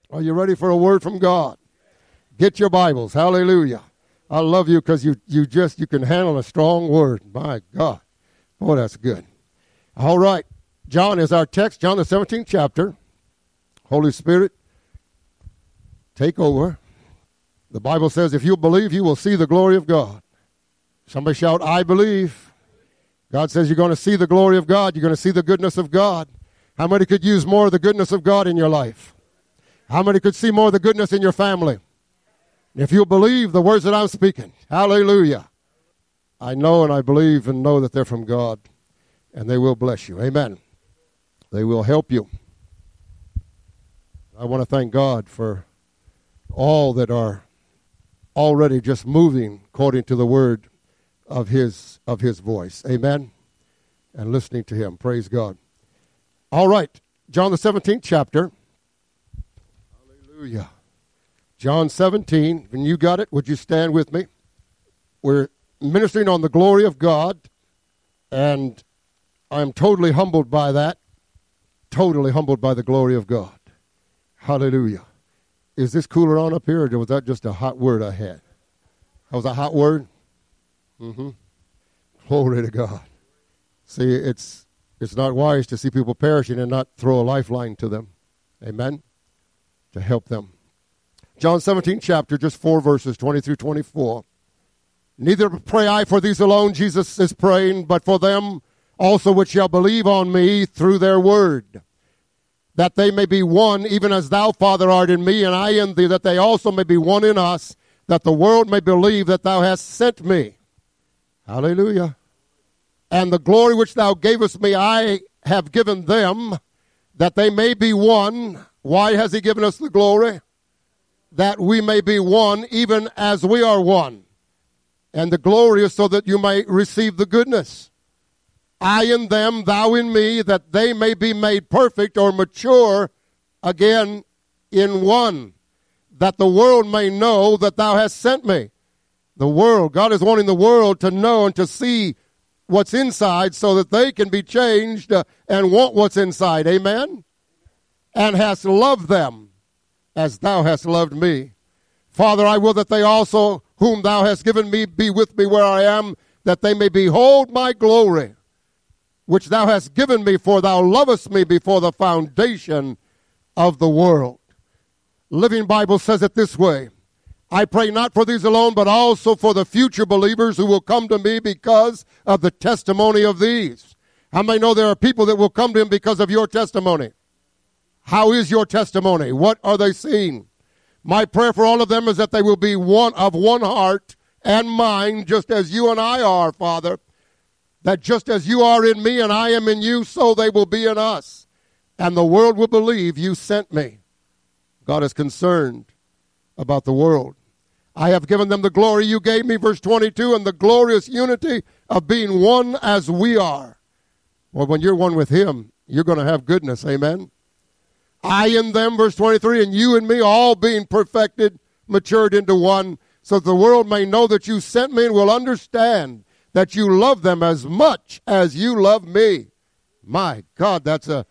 Are you ready for a word from God? Get your Bibles. Hallelujah. I love you because you can handle a strong word. My God. Boy, that's good. All right. John is our text. John the 17th chapter. Holy Spirit, take over. The Bible says if you believe, you will see the glory of God. Somebody shout, I believe. God says you're going to see the glory of God. You're going to see the goodness of God. How many could use more of the goodness of God in your life? How many could see more of the goodness in your family? If you believe the words that I'm speaking, hallelujah. I know and I believe and know that they're from God, and they will bless you. Amen. They will help you. I want to thank God for all that are already just moving according to the word of his voice. Amen. And listening to him. Praise God. All right. John the 17th chapter. Hallelujah. John 17. When you got it, would you stand with me? We're ministering on the glory of God, and I'm totally humbled by that. Totally humbled by the glory of God. Hallelujah. Is this cooler on up here, or was that just a hot word I had? That was a hot word? Mm-hmm. Glory to God. See, it's not wise to see people perishing and not throw a lifeline to them. Amen? To help them. John 17 chapter, just 4 verses, 20 through 24. Neither pray I for these alone, Jesus is praying, but for them also which shall believe on me through their word, that they may be one, even as thou, Father, art in me, and I in thee, that they also may be one in us, that the world may believe that thou hast sent me. Hallelujah. And the glory which thou gavest me, I have given them, that they may be one. Why has he given us the glory? That we may be one, even as we are one. And the glory is so that you may receive the goodness. I in them, thou in me, that they may be made perfect or mature, again, in one, that the world may know that thou hast sent me. The world, God is wanting the world to know and to see what's inside so that they can be changed and want what's inside. Amen? And hast loved them as thou hast loved me. Father, I will that they also, whom thou hast given me, be with me where I am, that they may behold my glory, which thou hast given me, for thou lovest me before the foundation of the world. Living Bible says it this way. I pray not for these alone, but also for the future believers who will come to me because of the testimony of these. How many know there are people that will come to him because of your testimony? How is your testimony? What are they seeing? My prayer for all of them is that they will be one of one heart and mind, just as you and I are, Father. That just as you are in me and I am in you, so they will be in us. And the world will believe you sent me. God is concerned about the world. I have given them the glory you gave me, verse 22, and the glorious unity of being one as we are. Well, when you're one with him, you're going to have goodness. Amen? I in them, verse 23, and you and me all being perfected, matured into one, so that the world may know that you sent me and will understand that you love them as much as you love me. My God, that's a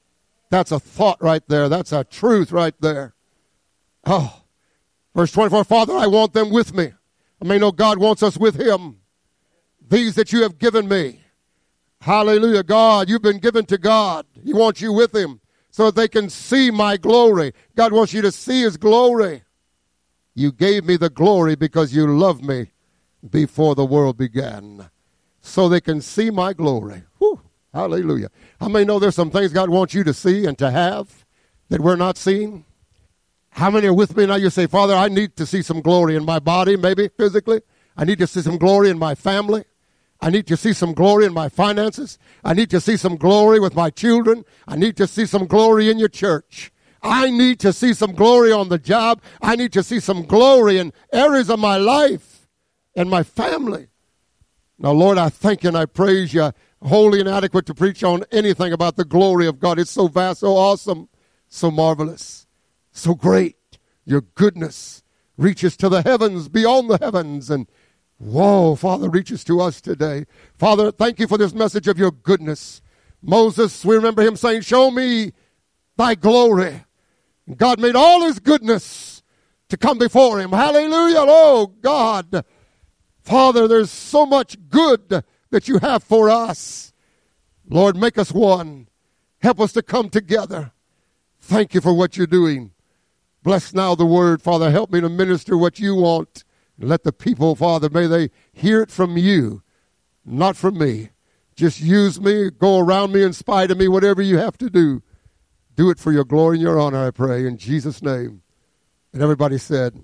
thought right there. That's a truth right there. Oh, verse 24, Father, I want them with me. I may know God wants us with him. These that you have given me. Hallelujah, God, you've been given to God. He wants you with him so that they can see my glory. God wants you to see his glory. You gave me the glory because you loved me before the world began, so they can see my glory. Whew, hallelujah. How many know there's some things God wants you to see and to have that we're not seeing? How many are with me now? You say, Father, I need to see some glory in my body, maybe physically. I need to see some glory in my family. I need to see some glory in my finances. I need to see some glory with my children. I need to see some glory in your church. I need to see some glory on the job. I need to see some glory in areas of my life and my family. Now, Lord, I thank you and I praise you. Wholly inadequate to preach on anything about the glory of God. It's so vast, so awesome, so marvelous, so great. Your goodness reaches to the heavens, beyond the heavens. And whoa, Father, reaches to us today. Father, thank you for this message of your goodness. Moses, we remember him saying, show me thy glory. God made all his goodness to come before him. Hallelujah. Oh, God. Father, there's so much good that you have for us. Lord, make us one. Help us to come together. Thank you for what you're doing. Bless now the word, Father. Help me to minister what you want. Let the people, Father, may they hear it from you, not from me. Just use me, go around me in spite of me, whatever you have to do. Do it for your glory and your honor, I pray, in Jesus' name. And everybody said,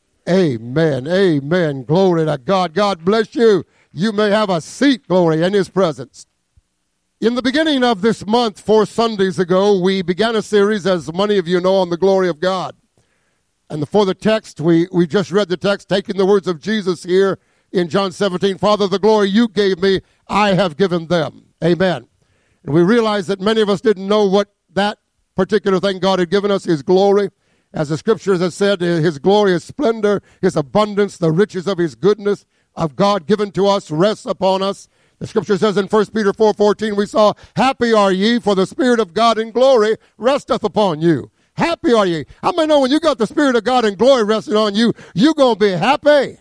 amen, amen. Glory to God. God bless you. You may have a seat, glory, in his presence. In the beginning of this month, 4 Sundays ago, we began a series, as many of you know, on the glory of God. And for the text, we just read the text, taking the words of Jesus here in John 17. Father, the glory you gave me, I have given them. Amen. And we realized that many of us didn't know what that particular thing God had given us, his glory. As the scriptures have said, his glory, his splendor, his abundance, the riches of his goodness of God given to us rests upon us. The scripture says in 1 Peter 4:14, we saw, happy are ye, for the Spirit of God in glory resteth upon you. Happy are ye. How many know when you got the Spirit of God in glory resting on you, you're going to be happy?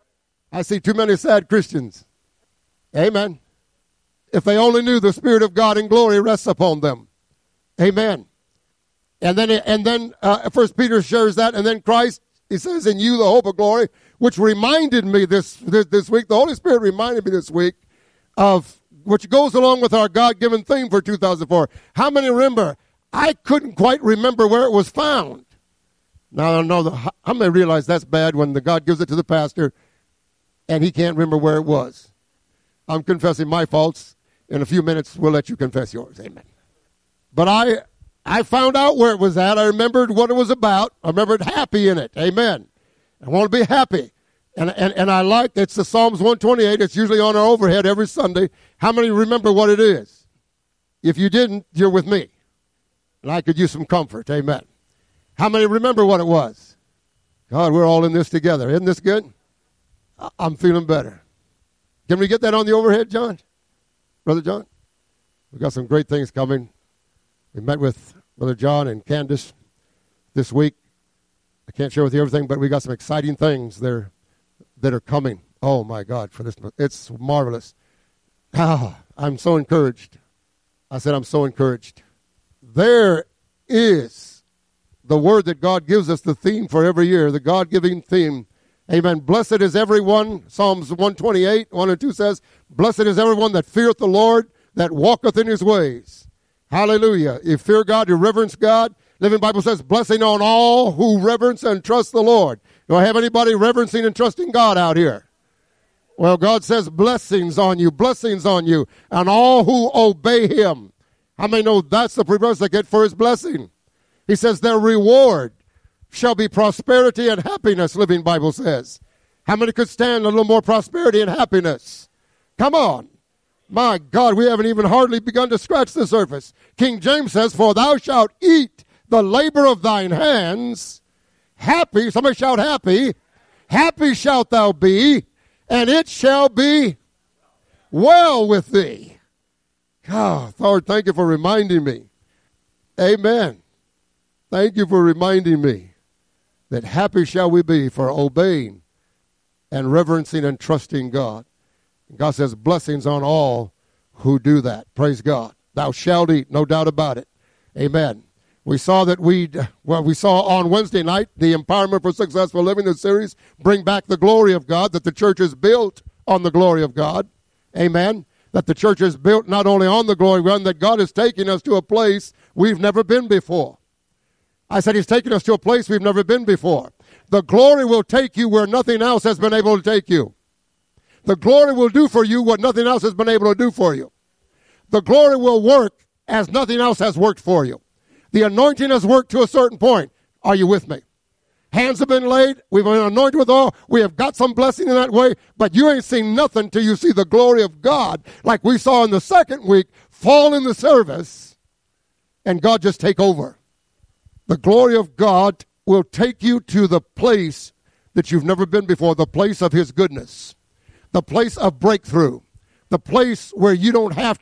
I see too many sad Christians. Amen. If they only knew the Spirit of God in glory rests upon them. Amen. And then 1 Peter shares that, and then Christ, he says, in you the hope of glory, which reminded me this week, the Holy Spirit reminded me this week of, which goes along with our God-given theme for 2004. How many remember? I couldn't quite remember where it was found. Now, I know I may realize that's bad when the God gives it to the pastor and he can't remember where it was. I'm confessing my faults. In a few minutes, we'll let you confess yours. Amen. But I found out where it was at. I remembered what it was about. I remembered happy in it. Amen. I want to be happy. And I like, it's the Psalms 128. It's usually on our overhead every Sunday. How many remember what it is? If you didn't, you're with me. And I could use some comfort. Amen. How many remember what it was? God, we're all in this together. Isn't this good? I'm feeling better. Can we get that on the overhead, John? Brother John? We've got some great things coming. We met with Brother John and Candace this week. I can't share with you everything, but we got some exciting things there that are coming. Oh, my God, for this. It's marvelous. I'm so encouraged. I said I'm so encouraged. There is the word that God gives us, the theme for every year, the God-giving theme. Amen. Blessed is everyone, Psalms 128, 1 and 2 says, blessed is everyone that feareth the Lord, that walketh in his ways. Hallelujah. You fear God, you reverence God. Living Bible says, blessing on all who reverence and trust the Lord. Do I have anybody reverencing and trusting God out here? Well, God says blessings on you, and all who obey him. How many know that's the prerequisite for his blessing? He says their reward shall be prosperity and happiness, Living Bible says. How many could stand a little more prosperity and happiness? Come on. My God, we haven't even hardly begun to scratch the surface. King James says, for thou shalt eat the labor of thine hands. Happy, somebody shout happy. Happy shalt thou be, and it shall be well with thee. God, Lord, thank you for reminding me. Amen. Thank you for reminding me that happy shall we be for obeying and reverencing and trusting God. God says blessings on all who do that. Praise God. Thou shalt eat, no doubt about it. Amen. We saw that we saw on Wednesday night the Empowerment for Successful Living, the series, bring back the glory of God, that the church is built on the glory of God. Amen. That the church is built not only on the glory of God, that God is taking us to a place we've never been before. I said he's taking us to a place we've never been before. The glory will take you where nothing else has been able to take you. The glory will do for you what nothing else has been able to do for you. The glory will work as nothing else has worked for you. The anointing has worked to a certain point. Are you with me? Hands have been laid. We've been anointed with oil. We have got some blessing in that way, but you ain't seen nothing till you see the glory of God, like we saw in the second week, fall in the service, and God just take over. The glory of God will take you to the place that you've never been before, the place of his goodness, the place of breakthrough, the place where you don't have to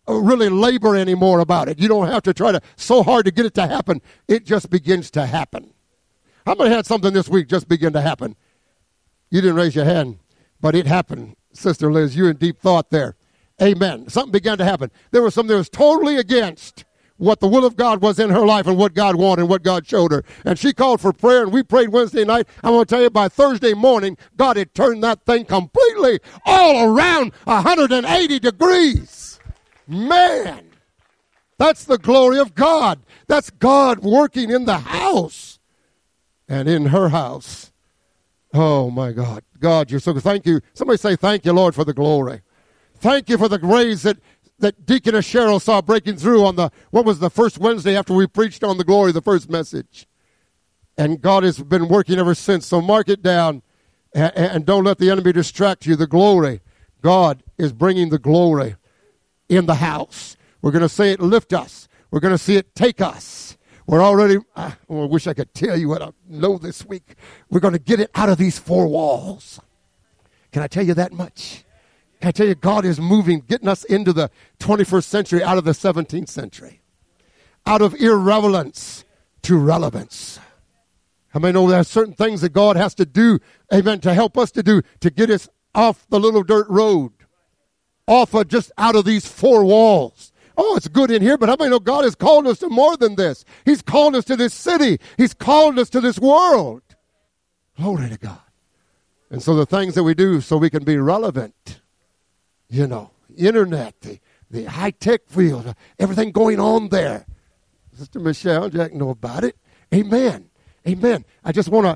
really labor anymore about it. You don't have to try to so hard to get it to happen. It just begins to happen. How many had something this week just begin to happen? You didn't raise your hand, but it happened. Sister Liz, you're in deep thought there. Amen. Something began to happen. There was something that was totally against what the will of God was in her life and what God wanted and what God showed her. And she called for prayer, and we prayed Wednesday night. I'm going to tell you, by Thursday morning, God had turned that thing completely all around 180 degrees. Man, that's the glory of God. That's God working in the house and in her house. Oh, my God. God, you're so good. Thank you. Somebody say, thank you, Lord, for the glory. Thank you for the grace that Deaconess Cheryl saw breaking through on what was the first Wednesday after we preached on the glory, the first message. And God has been working ever since. So mark it down and don't let the enemy distract you. The glory. God is bringing the glory in the house. We're going to say it lift us. We're going to see it take us. We're already, I wish I could tell you what I know this week. We're going to get it out of these four walls. Can I tell you that much? Can I tell you, God is moving, getting us into the 21st century out of the 17th century. Out of irrelevance to relevance. How many know there are certain things that God has to do, amen, to help us to do, to get us off the little dirt road. Off of just out of these four walls. Oh, it's good in here, but how many know God has called us to more than this? He's called us to this city. He's called us to this world. Glory to God. And so the things that we do so we can be relevant, you know, internet, the high-tech field, everything going on there. Sister Michelle, Jack know about it. Amen. Amen. I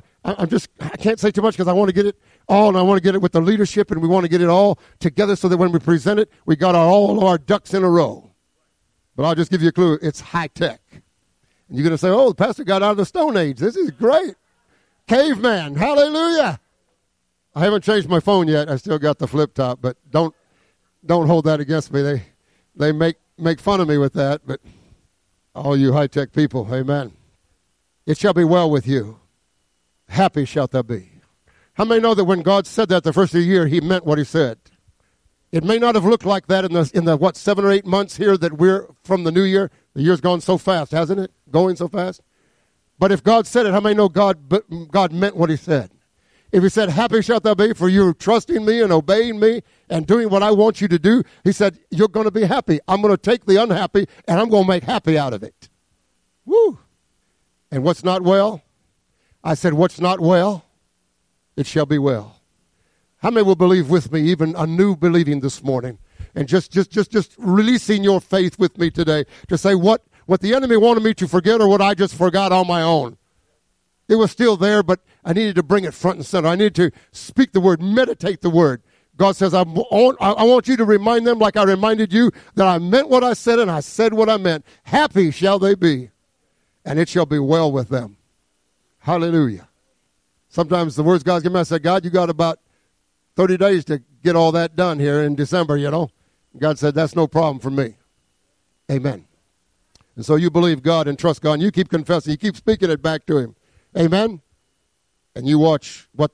can't say too much because I want to get it all, and I want to get it with the leadership, and we want to get it all together so that when we present it, we got all of our ducks in a row. But I'll just give you a clue. It's high-tech. And you're going to say, oh, the pastor got out of the Stone Age. This is great. Caveman. Hallelujah. I haven't changed my phone yet. I still got the flip top, but don't hold that against me. They make fun of me with that, but all you high-tech people, amen. It shall be well with you. Happy shalt thou be. How many know that when God said that the first of the year, he meant what he said? It may not have looked like that in the 7 or 8 months here that we're from the new year. The year's gone so fast, hasn't it? Going so fast. But if God said it, how many know God meant what he said? If he said, happy shalt thou be for you trusting me and obeying me and doing what I want you to do, he said, you're going to be happy. I'm going to take the unhappy and I'm going to make happy out of it. Woo! And what's not well? I said, what's not well, it shall be well. How many will believe with me, even a new believing this morning? And just releasing your faith with me today to say what the enemy wanted me to forget or what I just forgot on my own. It was still there, but I needed to bring it front and center. I needed to speak the word, meditate the word. God says, I want you to remind them like I reminded you that I meant what I said and I said what I meant. Happy shall they be, and it shall be well with them. Hallelujah. Sometimes the words God's given me, I say, God, you got about 30 days to get all that done here in December, you know. God said, that's no problem for me. Amen. And so you believe God and trust God, and you keep confessing, you keep speaking it back to him. Amen. And you watch what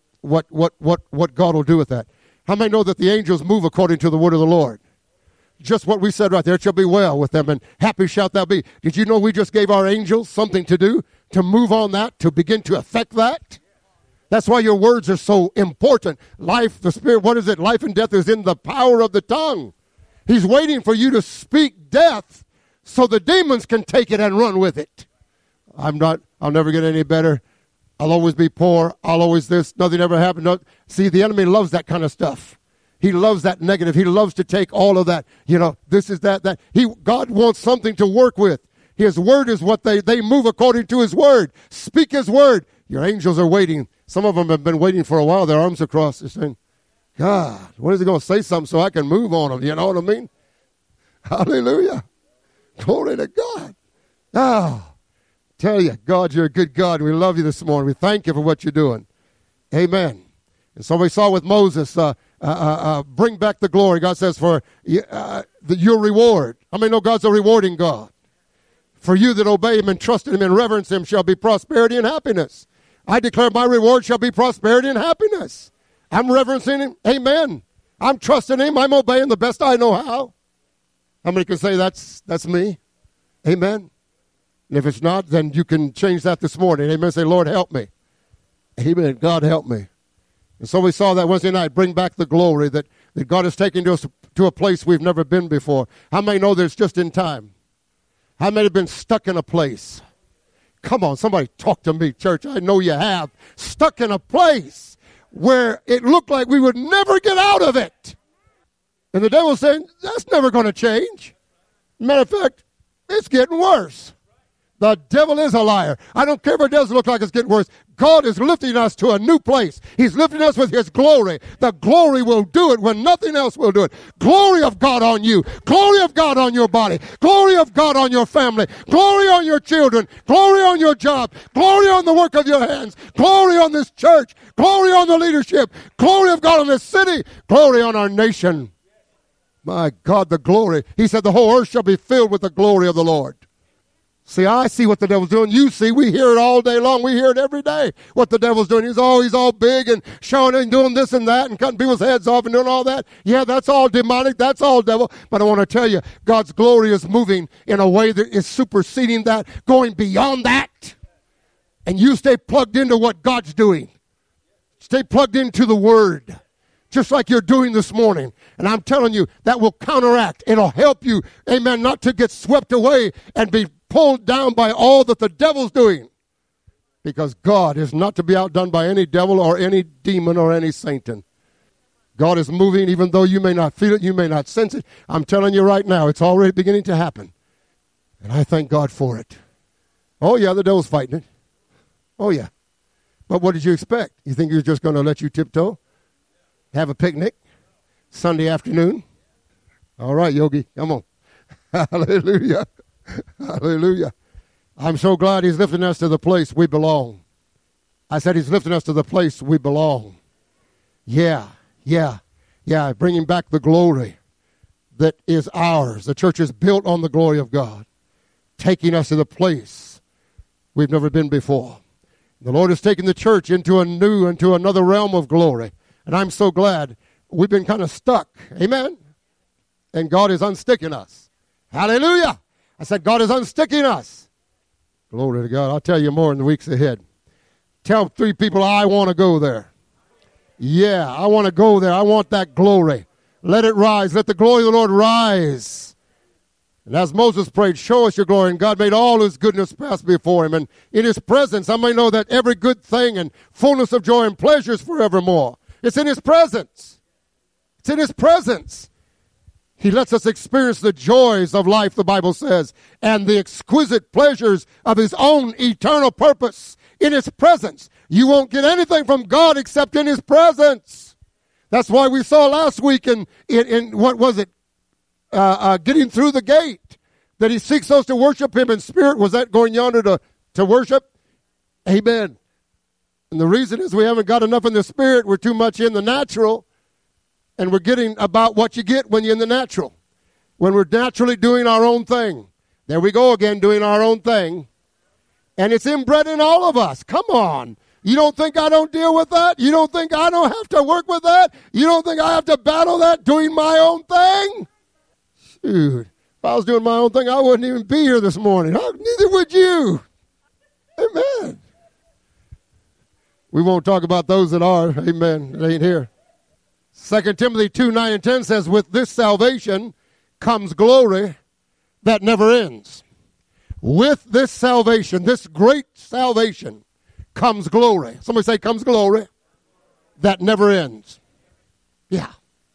God will do with that. How many know that the angels move according to the word of the Lord? Just what we said right there, it shall be well with them, and happy shalt thou be. Did you know we just gave our angels something to do, to move on that, to begin to affect that? That's why your words are so important. Life, the spirit, what is it? Life and death is in the power of the tongue. He's waiting for you to speak death so the demons can take it and run with it. I'll never get any better. I'll always be poor. I'll always this. Nothing ever happened. No. See, the enemy loves that kind of stuff. He loves that negative. He loves to take all of that. You know, this is that. God wants something to work with. His word is what they move according to his word. Speak his word. Your angels are waiting. Some of them have been waiting for a while, their arms across. They're saying, God, when is he going to say something so I can move on them? You know what I mean? Hallelujah. Glory to God. Oh, tell you, God, you're a good God. We love you this morning. We thank you for what you're doing. Amen. And so we saw with Moses, bring back the glory. God says for your reward. I mean, no, God's a rewarding God. For you that obey him and trust in him and reverence him shall be prosperity and happiness. I declare my reward shall be prosperity and happiness. I'm reverencing him. Amen. I'm trusting him. I'm obeying the best I know how. How many can say that's me? Amen. And if it's not, then you can change that this morning. Amen. Say, Lord, help me. Amen. God, help me. And so we saw that Wednesday night, bring back the glory that God has taken us to a place we've never been before. How many know that it's just in time? How many have been stuck in a place? Come on, somebody talk to me, church. I know you have. Stuck in a place where it looked like we would never get out of it. And the devil's saying, that's never going to change. Matter of fact, it's getting worse. The devil is a liar. I don't care if it does look like it's getting worse. God is lifting us to a new place. He's lifting us with his glory. The glory will do it when nothing else will do it. Glory of God on you. Glory of God on your body. Glory of God on your family. Glory on your children. Glory on your job. Glory on the work of your hands. Glory on this church. Glory on the leadership. Glory of God on this city. Glory on our nation. My God, the glory. He said the whole earth shall be filled with the glory of the Lord. See, I see what the devil's doing. You see, we hear it all day long. We hear it every day, what the devil's doing. He's all big and showing and doing this and that and cutting people's heads off and doing all that. Yeah, that's all demonic. That's all devil. But I want to tell you, God's glory is moving in a way that is superseding that, going beyond that. And you stay plugged into what God's doing. Stay plugged into the Word, just like you're doing this morning. And I'm telling you, that will counteract. It'll help you, amen, not to get swept away and be pulled down by all that the devil's doing. Because God is not to be outdone by any devil or any demon or any Satan. God is moving even though you may not feel it, you may not sense it. I'm telling you right now, it's already beginning to happen. And I thank God for it. Oh yeah, the devil's fighting it. Oh yeah. But what did you expect? You think he was just going to let you tiptoe? Have a picnic? Sunday afternoon? All right, Yogi, come on. Hallelujah. Hallelujah. I'm so glad he's lifting us to the place we belong. I said he's lifting us to the place we belong. Yeah. Bringing back the glory that is ours. The church is built on the glory of God, taking us to the place we've never been before. The Lord is taking the church into another realm of glory. And I'm so glad. We've been kind of stuck. Amen. And God is unsticking us. Hallelujah. I said, God is unsticking us. Glory to God. I'll tell you more in the weeks ahead. Tell 3 people, I want to go there. Yeah, I want to go there. I want that glory. Let it rise. Let the glory of the Lord rise. And as Moses prayed, show us your glory. And God made all his goodness pass before him. And in his presence, I may know that every good thing and fullness of joy and pleasures forevermore. It's in his presence. It's in his presence. He lets us experience the joys of life, the Bible says, and the exquisite pleasures of his own eternal purpose in his presence. You won't get anything from God except in his presence. That's why we saw last week in what was it? Getting through the gate, that he seeks those to worship him in spirit. Was that going yonder to worship? Amen. And the reason is we haven't got enough in the spirit. We're too much in the natural. And we're getting about what you get when you're in the natural. When we're naturally doing our own thing. There we go again, doing our own thing. And it's inbred in all of us. Come on. You don't think I don't deal with that? You don't think I don't have to work with that? You don't think I have to battle that doing my own thing? Shoot. If I was doing my own thing, I wouldn't even be here this morning. Neither would you. Amen. We won't talk about those that are. Amen. It ain't here. 2 Timothy 2:9-10 says, with this salvation comes glory that never ends. With this salvation, this great salvation, comes glory. Somebody say, comes glory that never ends. Yeah.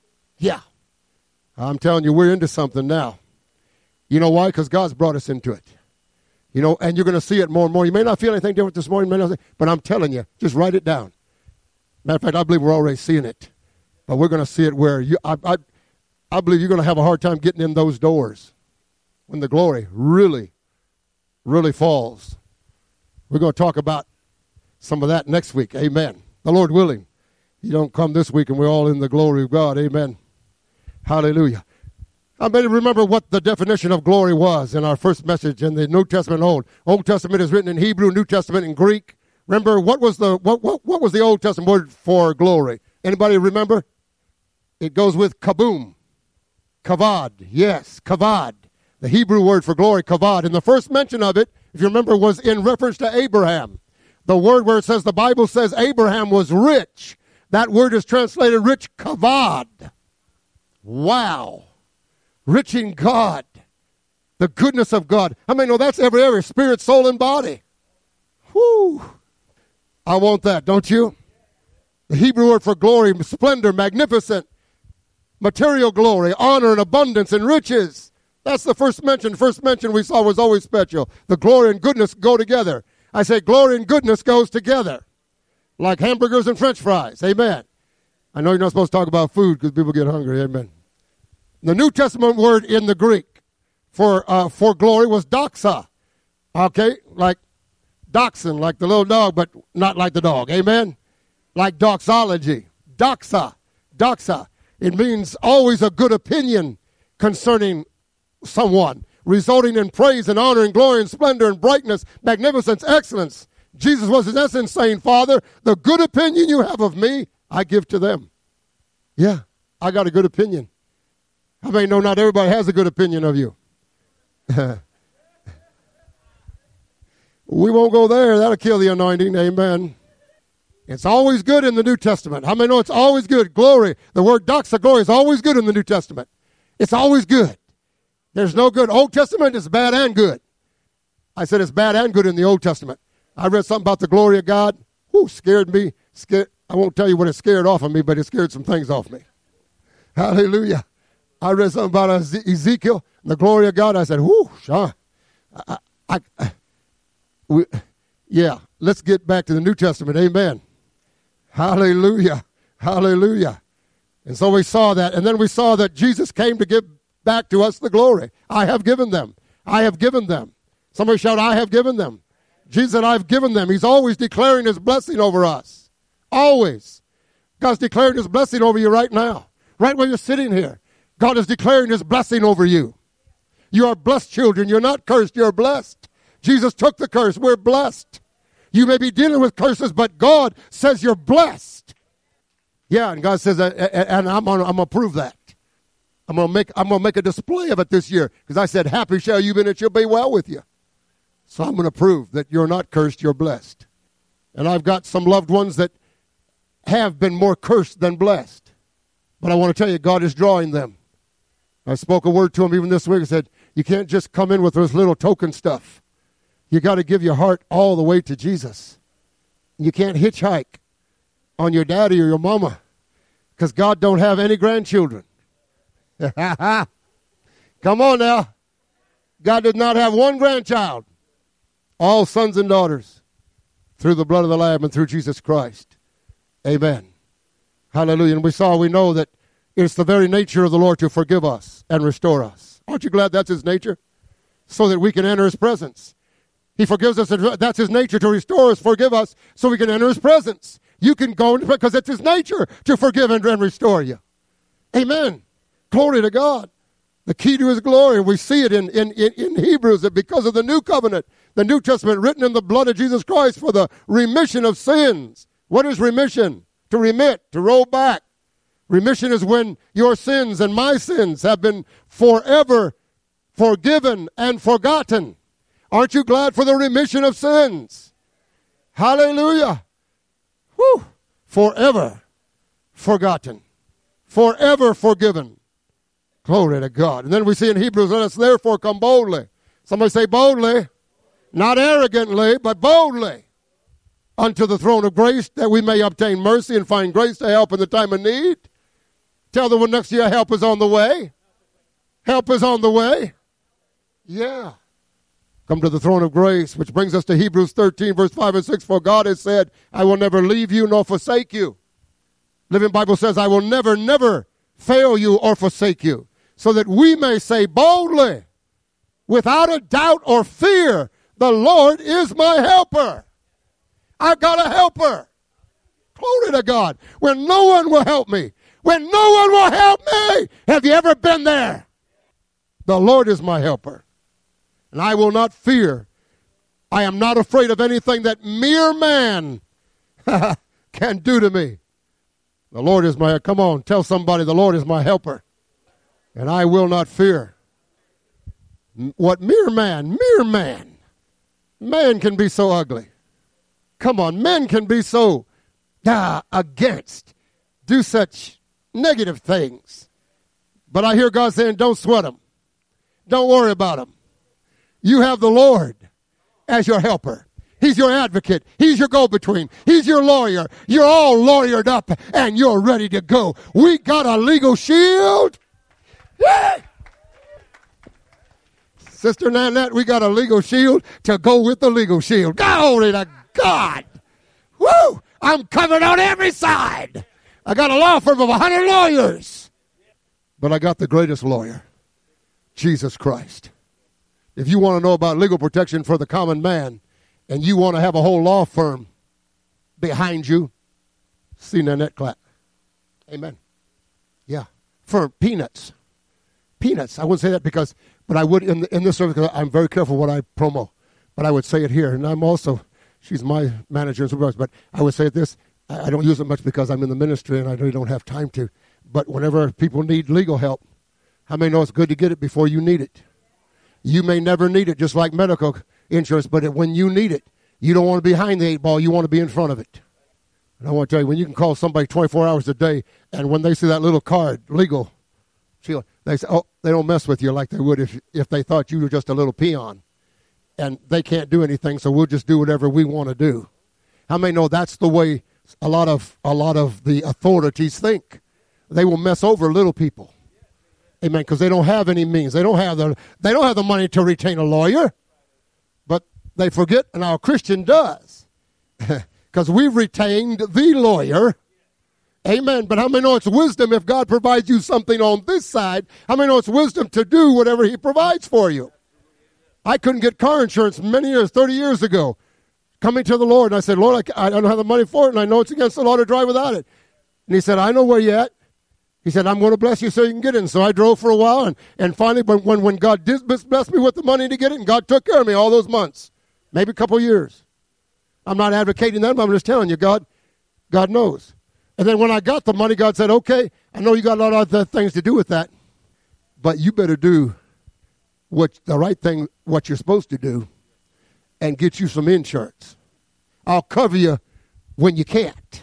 I'm telling you, we're into something now. You know why? Because God's brought us into it. You know, and you're going to see it more and more. You may not feel anything different this morning, but I'm telling you, just write it down. Matter of fact, I believe we're already seeing it. But we're going to see it where I believe you're going to have a hard time getting in those doors when the glory really, really falls. We're going to talk about some of that next week. Amen. The Lord willing. You don't come this week and we're all in the glory of God. Amen. Hallelujah. I may remember what the definition of glory was in our first message in the New Testament and Old. Old Testament is written in Hebrew, New Testament in Greek. Remember, what was the Old Testament word for glory? Anybody remember? It goes with kaboom. Kavod. Yes, kavod. The Hebrew word for glory, kavod. And the first mention of it, if you remember, was in reference to Abraham. The word where it says, the Bible says Abraham was rich. That word is translated rich, kavod. Wow. Rich in God. The goodness of God. I mean, no, that's every area, spirit, soul, and body. Whew. I want that, don't you? The Hebrew word for glory, splendor, magnificent, material glory, honor, and abundance, and riches. That's the first mention. First mention we saw was always special. The glory and goodness go together. I say glory and goodness goes together. Like hamburgers and french fries. Amen. I know you're not supposed to talk about food because people get hungry. Amen. The New Testament word in the Greek for glory was doxa. Okay? Like dachshund, like the little dog, but not like the dog. Amen? Like doxology. Doxa. Doxa. It means always a good opinion concerning someone, resulting in praise and honor and glory and splendor and brightness, magnificence, excellence. Jesus was in essence saying, Father, the good opinion you have of me, I give to them. Yeah, I got a good opinion. How many know not everybody has a good opinion of you? We won't go there. That'll kill the anointing. Amen. It's always good in the New Testament. How many know it's always good? Glory. The word doxa, glory, is always good in the New Testament. It's always good. There's no good. Old Testament is bad and good. I said it's bad and good in the Old Testament. I read something about the glory of God. Whew, scared me. I won't tell you what it scared off of me, but it scared some things off me. Hallelujah. I read something about Ezekiel, the glory of God. I said, whew, Sean. Yeah, let's get back to the New Testament. Amen. Hallelujah. Hallelujah. And so we saw that. And then we saw that Jesus came to give back to us the glory. I have given them. I have given them. Somebody shout, I have given them. Jesus said, I've given them. He's always declaring his blessing over us. Always. God's declaring his blessing over you right now. Right where you're sitting here. God is declaring his blessing over you. You are blessed children. You're not cursed. You're blessed. Jesus took the curse. We're blessed. You may be dealing with curses, but God says you're blessed. Yeah, and God says, and I'm gonna prove that. I'm gonna make a display of it this year because I said, "Happy shall you be, and it shall be well with you." So I'm gonna prove that you're not cursed, you're blessed. And I've got some loved ones that have been more cursed than blessed, but I want to tell you, God is drawing them. I spoke a word to them even this week. I said, "You can't just come in with this little token stuff. You got to give your heart all the way to Jesus. You can't hitchhike on your daddy or your mama because God don't have any grandchildren." Come on now. God does not have one grandchild. All sons and daughters through the blood of the Lamb and through Jesus Christ. Amen. Hallelujah. And we know that it's the very nature of the Lord to forgive us and restore us. Aren't you glad that's his nature? So that we can enter his presence. He forgives us. That's his nature to restore us, forgive us, so we can enter his presence. You can go because it's his nature to forgive and restore you. Amen. Glory to God. The key to his glory, we see it in Hebrews, that because of the new covenant, the New Testament written in the blood of Jesus Christ for the remission of sins. What is remission? To remit, to roll back. Remission is when your sins and my sins have been forever forgiven and forgotten. Aren't you glad for the remission of sins? Hallelujah. Whew. Forever forgotten. Forever forgiven. Glory to God. And then we see in Hebrews, let us therefore come boldly. Somebody say boldly. Not arrogantly, but boldly. Unto the throne of grace, that we may obtain mercy and find grace to help in the time of need. Tell the one next to you, help is on the way. Help is on the way. Yeah. Come to the throne of grace, which brings us to Hebrews 13, verse 5 and 6. For God has said, I will never leave you nor forsake you. Living Bible says, I will never, never fail you or forsake you. So that we may say boldly, without a doubt or fear, the Lord is my helper. I've got a helper. Glory to God. When no one will help me. When no one will help me. Have you ever been there? The Lord is my helper. And I will not fear. I am not afraid of anything that mere man can do to me. The Lord is my, come on, tell somebody the Lord is my helper. And I will not fear. What mere man can be so ugly. Come on, men can be so against, do such negative things. But I hear God saying, don't sweat them. Don't worry about them. You have the Lord as your helper. He's your advocate. He's your go-between. He's your lawyer. You're all lawyered up and you're ready to go. We got a legal shield. Yeah. Sister Nanette, we got a legal shield to go with the legal shield. Glory to God. Woo! I'm covered on every side. I got a law firm of 100 lawyers. But I got the greatest lawyer, Jesus Christ. If you want to know about legal protection for the common man, and you want to have a whole law firm behind you, see Nanette clap. Amen. Yeah. For peanuts. Peanuts. I wouldn't say that because, but I would in this service because I'm very careful what I promo. But I would say it here. And I'm also, she's my manager and supervisor, but I would say it this. I don't use it much because I'm in the ministry and I really don't have time to. But whenever people need legal help, how many know it's good to get it before you need it? You may never need it, just like medical insurance, but when you need it, you don't want to be behind the 8 ball. You want to be in front of it. And I want to tell you, when you can call somebody 24 hours a day, and when they see that little card, legal, they say, oh, they don't mess with you like they would if they thought you were just a little peon. And they can't do anything, so we'll just do whatever we want to do. How many know that's the way a lot of the authorities think? They will mess over little people. Amen, because they don't have any means. They don't have the money to retain a lawyer. But they forget, and our Christian does. Because we've retained the lawyer. Amen. But how many know it's wisdom if God provides you something on this side? How many know it's wisdom to do whatever he provides for you? I couldn't get car insurance many years, 30 years ago. Coming to the Lord, and I said, Lord, I don't have the money for it, and I know it's against the law to drive without it. And he said, I know where you're at. He said, I'm going to bless you so you can get it. And so I drove for a while, and finally, when God did bless me with the money to get it, and God took care of me all those months, maybe a couple of years. I'm not advocating that, but I'm just telling you, God knows. And then when I got the money, God said, okay, I know you got a lot of other things to do with that, but you better do the right thing, what you're supposed to do, and get you some insurance. I'll cover you when you can't,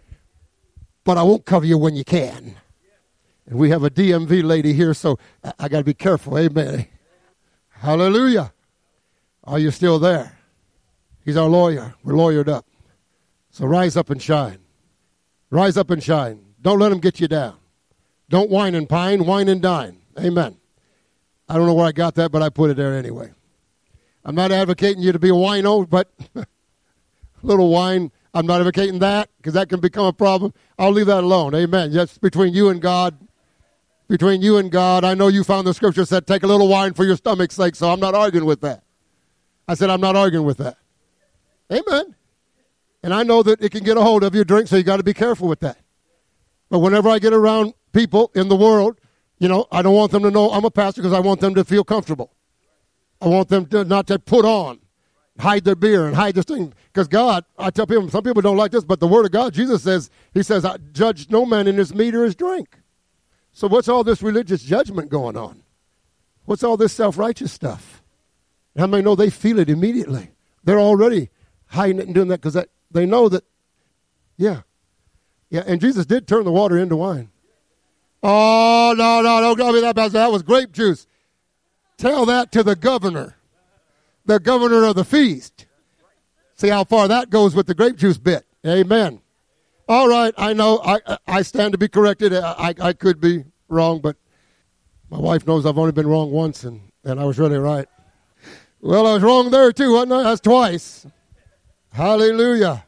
but I won't cover you when you can. And we have a DMV lady here, so I got to be careful. Amen. Hallelujah. Are you still there? He's our lawyer. We're lawyered up. So rise up and shine. Rise up and shine. Don't let him get you down. Don't whine and pine, whine and dine. Amen. I don't know where I got that, but I put it there anyway. I'm not advocating you to be a wino, but a little wine, I'm not advocating that because that can become a problem. I'll leave that alone. Amen. That's between you and God. Between you and God. I know you found the scripture said take a little wine for your stomach's sake, so I'm not arguing with that. I said I'm not arguing with that. Amen. And I know that it can get a hold of your drink, so you got to be careful with that. But whenever I get around people in the world, I don't want them to know I'm a pastor because I want them to feel comfortable. I want them to not to put on, hide their beer and hide this thing. Because God, I tell people, some people don't like this, but the word of God, Jesus says, he says, I judge no man in his meat or his drink. So what's all this religious judgment going on? What's all this self-righteous stuff? How many know they feel it immediately? They're already hiding it and doing that because they know that, yeah. And Jesus did turn the water into wine. Oh, no, don't go me that bad. That was grape juice. Tell that to the governor of the feast. See how far that goes with the grape juice bit. Amen. All right, I know. I stand to be corrected. I could be wrong, but my wife knows I've only been wrong once, and I was really right. Well, I was wrong there too, wasn't I? That's twice. Hallelujah.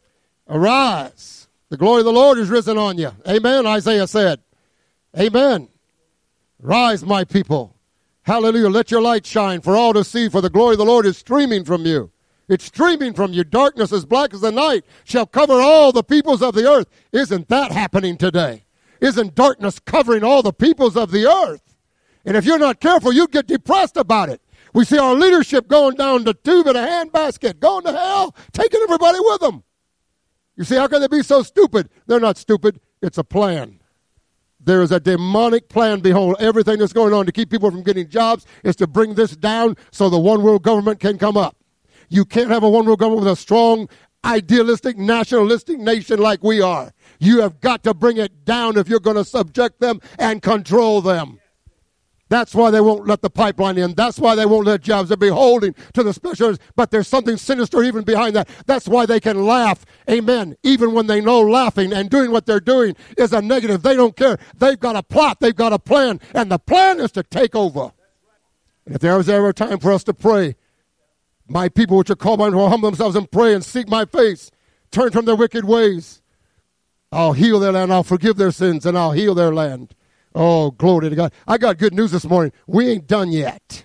Arise. The glory of the Lord is risen on you. Amen, Isaiah said. Amen. Rise, my people. Hallelujah. Let your light shine for all to see, for the glory of the Lord is streaming from you. It's streaming from you. Darkness as black as the night shall cover all the peoples of the earth. Isn't that happening today? Isn't darkness covering all the peoples of the earth? And if you're not careful, you get depressed about it. We see our leadership going down the tube in a handbasket, going to hell, taking everybody with them. You see, how can they be so stupid? They're not stupid. It's a plan. There is a demonic plan behind everything that's going on to keep people from getting jobs, is to bring this down so the one world government can come up. You can't have a one world government with a strong, idealistic, nationalistic nation like we are. You have got to bring it down if you're going to subject them and control them. That's why they won't let the pipeline in. That's why they won't let jobs. They're beholding to the specialists. But there's something sinister even behind that. That's why they can laugh. Amen. Even when they know laughing and doing what they're doing is a negative. They don't care. They've got a plot. They've got a plan. And the plan is to take over. And if there was ever a time for us to pray, my people which are called by me will humble themselves and pray and seek my face, turn from their wicked ways, I'll heal their land. I'll forgive their sins and I'll heal their land. Oh, glory to God. I got good news this morning. We ain't done yet.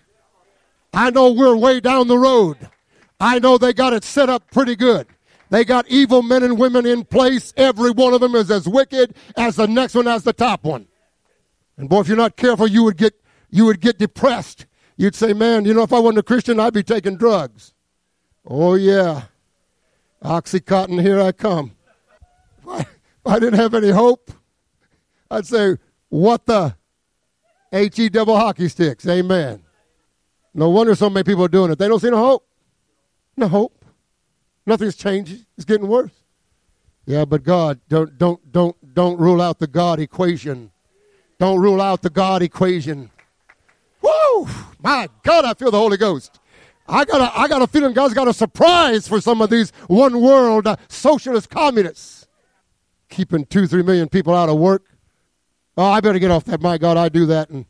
I know we're way down the road. I know they got it set up pretty good. They got evil men and women in place. Every one of them is as wicked as the next one, as the top one. And boy, if you're not careful, you would get depressed. You'd say, man, you know, if I wasn't a Christian, I'd be taking drugs. Oh, yeah. Oxycontin, here I come. If I didn't have any hope, I'd say, what the H-E double hockey sticks. Amen. No wonder so many people are doing it. They don't see no hope. No hope. Nothing's changing. It's getting worse. Yeah, but God, don't rule out the God equation. Don't rule out the God equation. Woo! My God, I feel the Holy Ghost. I got a feeling God's got a surprise for some of these one world socialist communists. Keeping 2-3 million people out of work. Oh, I better get off that. My God, I do that. And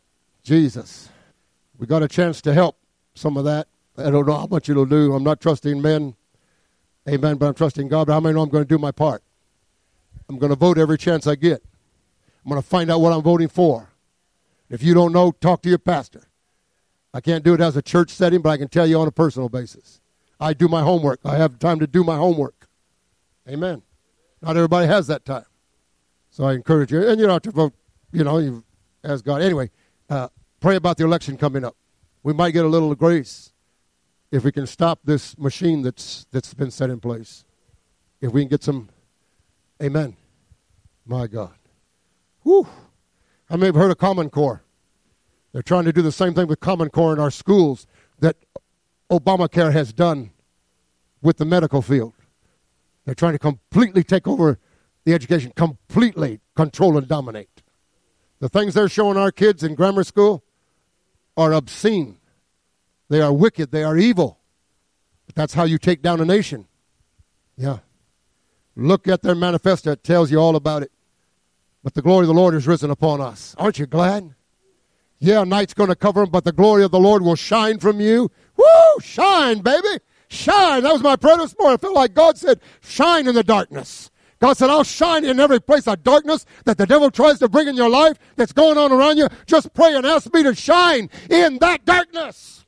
Jesus, we got a chance to help some of that. I don't know how much it'll do. I'm not trusting men. Amen, but I'm trusting God. But how many know I'm going to do my part? I'm going to vote every chance I get. I'm going to find out what I'm voting for. If you don't know, talk to your pastor. I can't do it as a church setting, but I can tell you on a personal basis. I do my homework. I have time to do my homework. Amen. Not everybody has that time. So I encourage you. And you don't have to vote, you know, you ask God. Anyway, pray about the election coming up. We might get a little grace if we can stop this machine that's been set in place. If we can get some, amen. My God. Whew. How many have heard of Common Core? They're trying to do the same thing with Common Core in our schools that Obamacare has done with the medical field. They're trying to completely take over the education, completely control and dominate. The things they're showing our kids in grammar school are obscene. They are wicked. They are evil. But that's how you take down a nation. Yeah. Look at their manifesto. It tells you all about it. But the glory of the Lord is risen upon us. Aren't you glad? Yeah, night's going to cover them, but the glory of the Lord will shine from you. Woo! Shine, baby. Shine. That was my prayer this morning. I felt like God said, shine in the darkness. God said, I'll shine in every place of darkness that the devil tries to bring in your life that's going on around you. Just pray and ask me to shine in that darkness.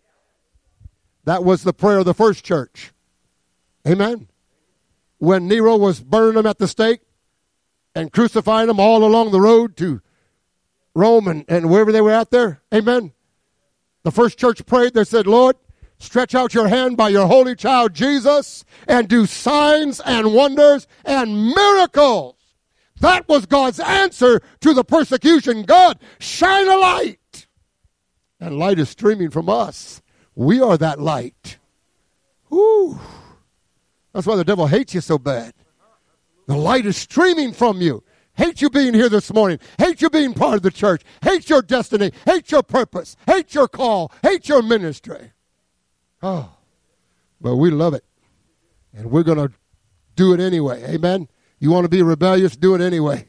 That was the prayer of the first church. Amen. When Nero was burning them at the stake and crucifying them all along the road to Rome and wherever they were out there. Amen. The first church prayed. They said, Lord, stretch out your hand by your holy child Jesus and do signs and wonders and miracles. That was God's answer to the persecution. God, shine a light. And light is streaming from us. We are that light. Whew. That's why the devil hates you so bad. The light is streaming from you. Hates you being here this morning. Hates you being part of the church. Hates your destiny. Hates your purpose. Hates your call. Hates your ministry. Oh, but we love it. And we're going to do it anyway. Amen. You want to be rebellious? Do it anyway.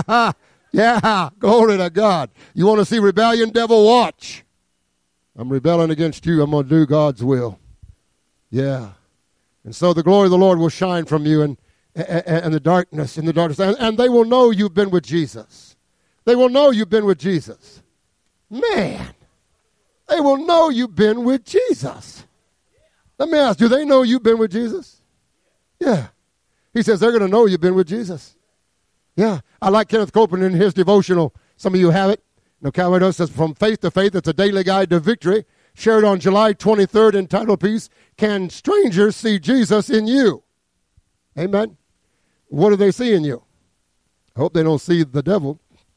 Yeah, glory to God. You want to see rebellion? Devil, watch. I'm rebelling against you. I'm going to do God's will. Yeah. And so the glory of the Lord will shine from you and the darkness, in the darkness. And they will know you've been with Jesus. They will know you've been with Jesus. Man, they will know you've been with Jesus. Let me ask, do they know you've been with Jesus? Yeah. He says they're going to know you've been with Jesus. Yeah. I like Kenneth Copeland in his devotional. Some of you have it. No, Calvary says, From Faith to Faith, it's a daily guide to victory. Shared on July 23rd, entitled piece, Can Strangers See Jesus in You? Amen. What do they see in you? I hope they don't see the devil.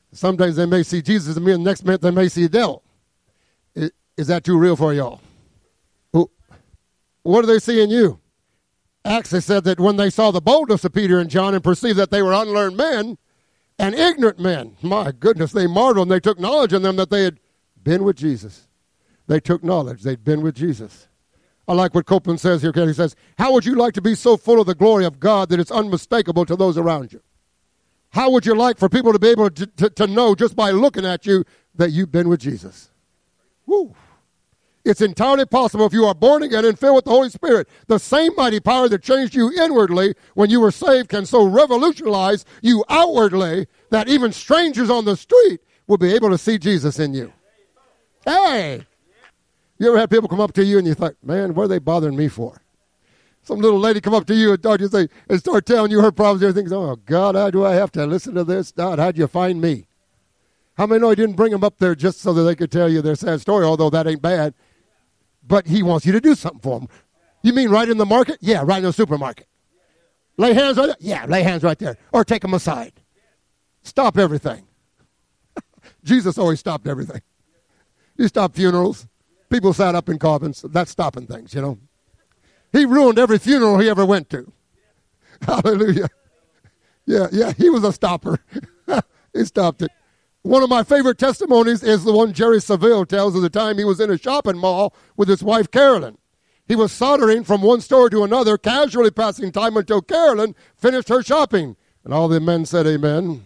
Sometimes they may see Jesus and me, and the next minute they may see the devil. Is that too real for y'all? What do they see in you? Acts, they said that when they saw the boldness of Peter and John and perceived that they were unlearned men and ignorant men, my goodness, they marveled and they took knowledge in them that they had been with Jesus. They took knowledge. They'd been with Jesus. I like what Copeland says here. He says, how would you like to be so full of the glory of God that it's unmistakable to those around you? How would you like for people to be able to know just by looking at you that you've been with Jesus? Woo. It's entirely possible if you are born again and filled with the Holy Spirit. The same mighty power that changed you inwardly when you were saved can so revolutionize you outwardly that even strangers on the street will be able to see Jesus in you. Hey! You ever had people come up to you and you thought, man, what are they bothering me for? Some little lady come up to you and start telling you her problems and everything. Oh, God, how do I have to listen to this? God, how'd you find me? How many know he didn't bring them up there just so that they could tell you their sad story, although that ain't bad? But he wants you to do something for him. You mean right in the market? Yeah, right in the supermarket. Lay hands right there? Yeah, lay hands right there. Or take them aside. Stop everything. Jesus always stopped everything. He stopped funerals. People sat up in coffins. That's stopping things, you know. He ruined every funeral he ever went to. Hallelujah. Yeah, he was a stopper. He stopped it. One of my favorite testimonies is the one Jerry Saville tells of the time he was in a shopping mall with his wife, Carolyn. He was soldering from one store to another, casually passing time until Carolyn finished her shopping. And all the men said amen.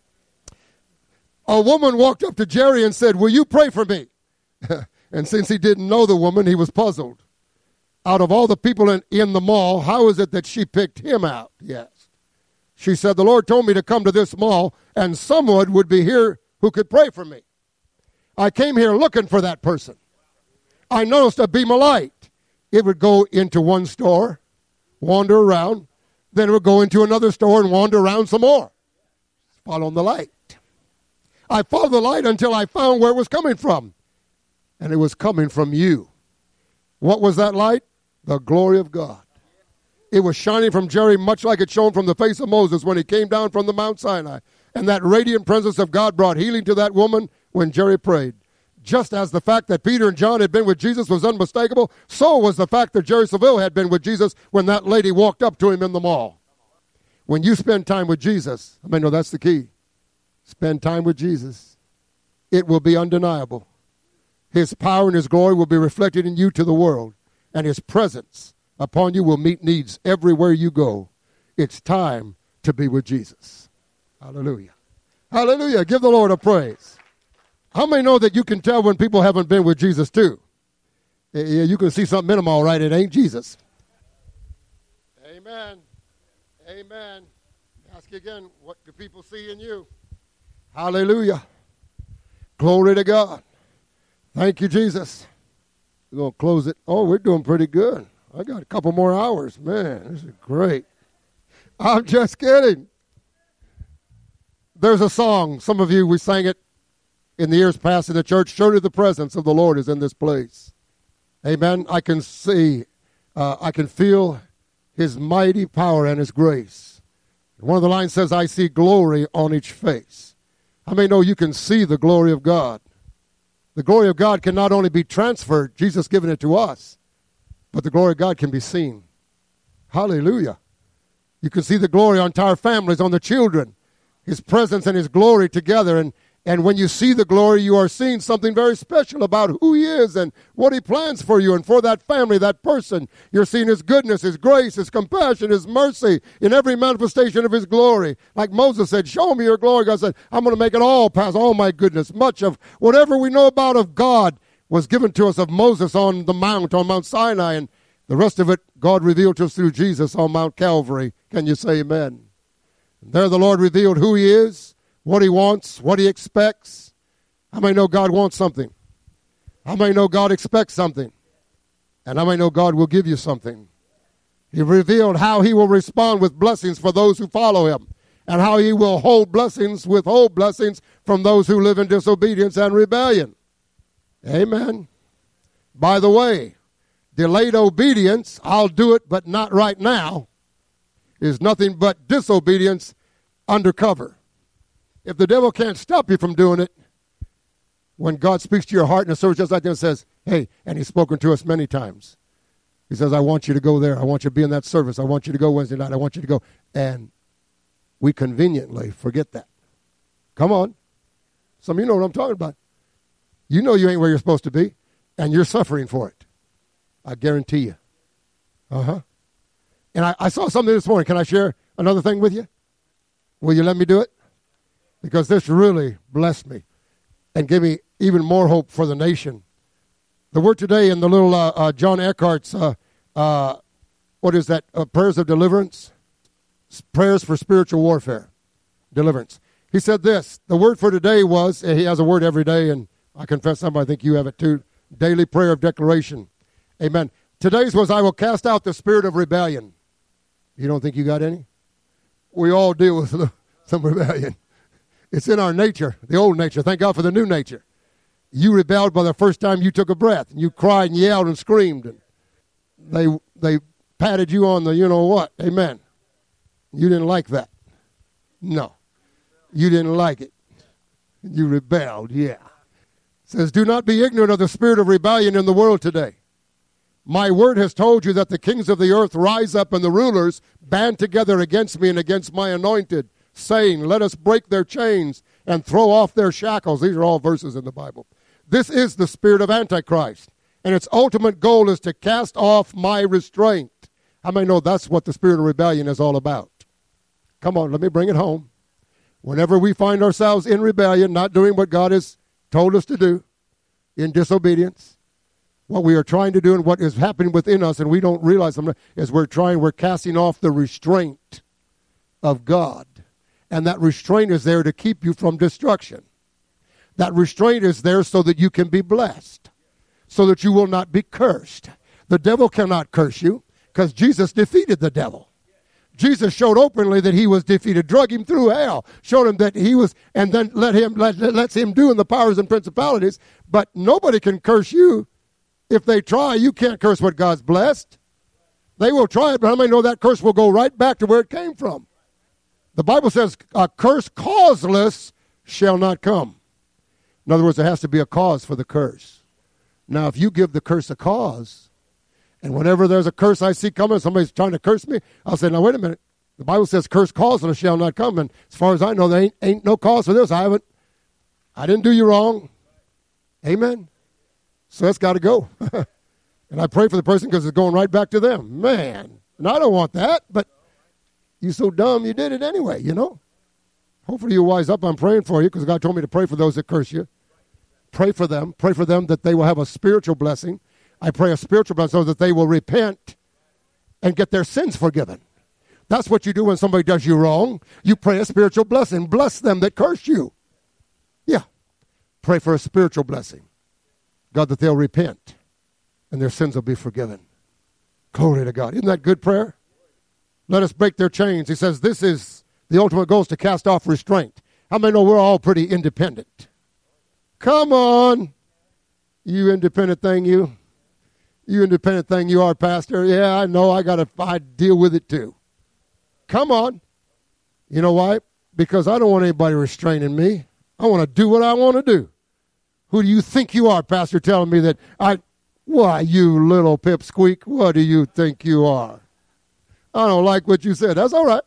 A woman walked up to Jerry and said, will you pray for me? And since he didn't know the woman, he was puzzled. Out of all the people in the mall, how is it that she picked him out? Yes. She said, the Lord told me to come to this mall, and someone would be here who could pray for me. I came here looking for that person. I noticed a beam of light. It would go into one store, wander around, then it would go into another store and wander around some more. Following the light. I followed the light until I found where it was coming from. And it was coming from you. What was that light? The glory of God. It was shining from Jerry much like it shone from the face of Moses when he came down from the Mount Sinai. And that radiant presence of God brought healing to that woman when Jerry prayed. Just as the fact that Peter and John had been with Jesus was unmistakable, so was the fact that Jerry Saville had been with Jesus when that lady walked up to him in the mall. When you spend time with Jesus, I mean, no, that's the key. Spend time with Jesus. It will be undeniable. His power and his glory will be reflected in you to the world, and his presence upon you will meet needs everywhere you go. It's time to be with Jesus. Hallelujah. Hallelujah. Give the Lord a praise. How many know that you can tell when people haven't been with Jesus too? Yeah, you can see something in them all right. It ain't Jesus. Amen. Amen. Ask again, what do people see in you? Hallelujah. Glory to God. Thank you, Jesus. We're going to close it. Oh, we're doing pretty good. I got a couple more hours. Man, this is great. I'm just kidding. There's a song. Some of you, we sang it in the years past in the church. Surely the presence of the Lord is in this place. Amen. I can see, I can feel his mighty power and his grace. One of the lines says, I see glory on each face. How many know you can see the glory of God? The glory of God can not only be transferred, Jesus giving it to us, but the glory of God can be seen. Hallelujah. You can see the glory on entire families, on the children, his presence and his glory together. And when you see the glory, you are seeing something very special about who he is and what he plans for you and for that family, that person. You're seeing his goodness, his grace, his compassion, his mercy in every manifestation of his glory. Like Moses said, show me your glory. God said, I'm going to make it all pass, all my goodness. Much of whatever we know about of God was given to us of Moses on the mount, on Mount Sinai. And the rest of it, God revealed to us through Jesus on Mount Calvary. Can you say amen? And there the Lord revealed who he is, what he wants, what he expects. How many know God wants something? How many know God expects something? And how many know God will give you something? He revealed how he will respond with blessings for those who follow him, and how he will withhold blessings from those who live in disobedience and rebellion. Amen. By the way, delayed obedience, I'll do it but not right now, is nothing but disobedience undercover. If the devil can't stop you from doing it, when God speaks to your heart in a service just like that and says, hey, and he's spoken to us many times. He says, I want you to go there. I want you to be in that service. I want you to go Wednesday night. I want you to go. And we conveniently forget that. Come on. Some of you know what I'm talking about. You know you ain't where you're supposed to be, and you're suffering for it. I guarantee you. Uh-huh. And I saw something this morning. Can I share another thing with you? Will you let me do it? Because this really blessed me and gave me even more hope for the nation. The word today in the little John Eckhart's, what is that, prayers of deliverance? Prayers for spiritual warfare, deliverance. He said this, the word for today was, he has a word every day, and I confess something, I think you have it too, daily prayer of declaration. Amen. Today's was, I will cast out the spirit of rebellion. You don't think you got any? We all deal with some rebellion. It's in our nature, the old nature. Thank God for the new nature. You rebelled by the first time you took a breath. And you cried and yelled and screamed. And they patted you on the you-know-what. Amen. You didn't like that. No. You didn't like it. You rebelled, yeah. It says, do not be ignorant of the spirit of rebellion in the world today. My word has told you that the kings of the earth rise up and the rulers band together against me and against my anointed, saying, let us break their chains and throw off their shackles. These are all verses in the Bible. This is the spirit of Antichrist, and its ultimate goal is to cast off my restraint. How many know that's what the spirit of rebellion is all about? Come on, let me bring it home. Whenever we find ourselves in rebellion, not doing what God has told us to do, in disobedience, what we are trying to do and what is happening within us, and we don't realize is we're casting off the restraint of God. And that restraint is there to keep you from destruction. That restraint is there so that you can be blessed, so that you will not be cursed. The devil cannot curse you because Jesus defeated the devil. Jesus showed openly that he was defeated, drug him through hell, showed him that he was, and then lets him do in the powers and principalities. But nobody can curse you. If they try, you can't curse what God's blessed. They will try it, but how many know that curse will go right back to where it came from? The Bible says, a curse causeless shall not come. In other words, there has to be a cause for the curse. Now, if you give the curse a cause, and whenever there's a curse I see coming, somebody's trying to curse me, I'll say, now, wait a minute. The Bible says, curse causeless shall not come. And as far as I know, there ain't no cause for this. I didn't do you wrong. Amen. So that's got to go. And I pray for the person because it's going right back to them. Man, and I don't want that, but you're so dumb you did it anyway, you know. Hopefully you'll wise up. I'm praying for you because God told me to pray for those that curse you. Pray for them. Pray for them that they will have a spiritual blessing. I pray a spiritual blessing so that they will repent and get their sins forgiven. That's what you do when somebody does you wrong. You pray a spiritual blessing. Bless them that curse you. Yeah. Pray for a spiritual blessing. God, that they'll repent and their sins will be forgiven. Glory to God. Isn't that good prayer? Let us break their chains. He says this is the ultimate goal, is to cast off restraint. How many know we're all pretty independent? Come on. You independent thing, you. You independent thing you are, Pastor. Yeah, I know. I deal with it too. Come on. You know why? Because I don't want anybody restraining me. I want to do what I want to do. Who do you think you are, Pastor, telling me that why, you little pipsqueak, what do you think you are? I don't like what you said. That's all right.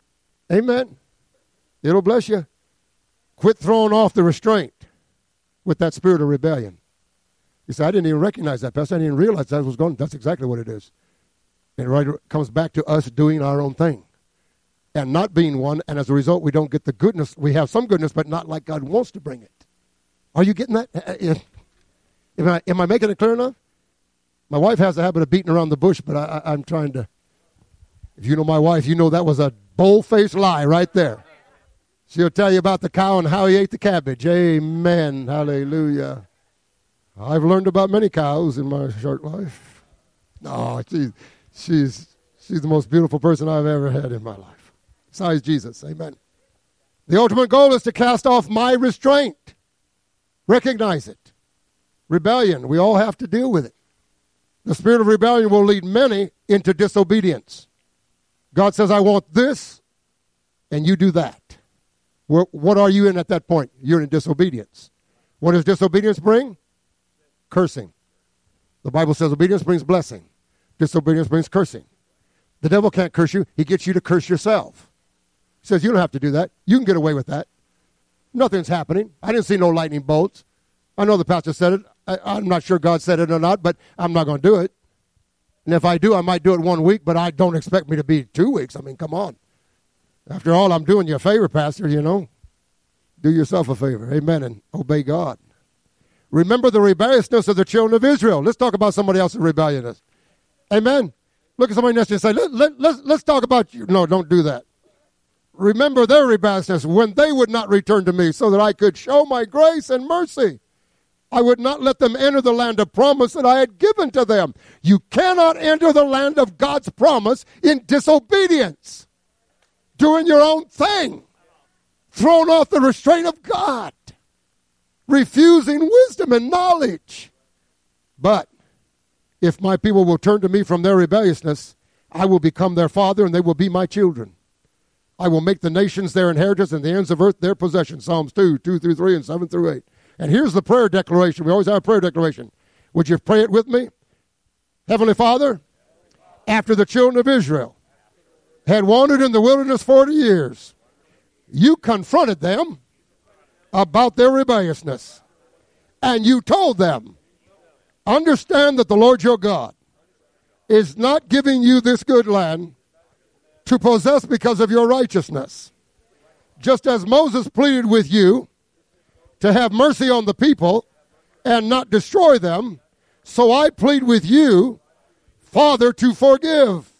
Amen. It'll bless you. Quit throwing off the restraint with that spirit of rebellion. You say, I didn't even recognize that, Pastor. I didn't even realize that was going. That's exactly what it is. And right, it comes back to us doing our own thing and not being one. And as a result, we don't get the goodness. We have some goodness, but not like God wants to bring it. Are you getting that? Am I making it clear enough? My wife has a habit of beating around the bush, but I'm trying to. If you know my wife, you know that was a bold-faced lie right there. She'll tell you about the cow and how he ate the cabbage. Amen. Hallelujah. I've learned about many cows in my short life. No, she's the most beautiful person I've ever had in my life. Besides Jesus. Amen. The ultimate goal is to cast off my restraint. Recognize it. Rebellion. We all have to deal with it. The spirit of rebellion will lead many into disobedience. God says, I want this, and you do that. What are you in at that point? You're in disobedience. What does disobedience bring? Cursing. The Bible says obedience brings blessing. Disobedience brings cursing. The devil can't curse you. He gets you to curse yourself. He says, you don't have to do that. You can get away with that. Nothing's happening. I didn't see no lightning bolts. I know the pastor said it. I'm not sure God said it or not, but I'm not going to do it. And if I do, I might do it 1 week, but I don't expect me to be 2 weeks. I mean, come on. After all, I'm doing you a favor, Pastor, you know. Do yourself a favor. Amen, and obey God. Remember the rebelliousness of the children of Israel. Let's talk about somebody else's rebelliousness. Amen. Look at somebody next to you and say, let's talk about you. No, don't do that. Remember their rebelliousness when they would not return to me so that I could show my grace and mercy. I would not let them enter the land of promise that I had given to them. You cannot enter the land of God's promise in disobedience, doing your own thing, thrown off the restraint of God, refusing wisdom and knowledge. But if my people will turn to me from their rebelliousness, I will become their father and they will be my children. I will make the nations their inheritance and the ends of earth their possession. Psalms 2 through 3, and 7 through 8. And here's the prayer declaration. We always have a prayer declaration. Would you pray it with me? Heavenly Father, after the children of Israel had wandered in the wilderness 40 years, you confronted them about their rebelliousness. And you told them, understand that the Lord your God is not giving you this good land to possess because of your righteousness. Just as Moses pleaded with you to have mercy on the people and not destroy them, so I plead with you, Father, to forgive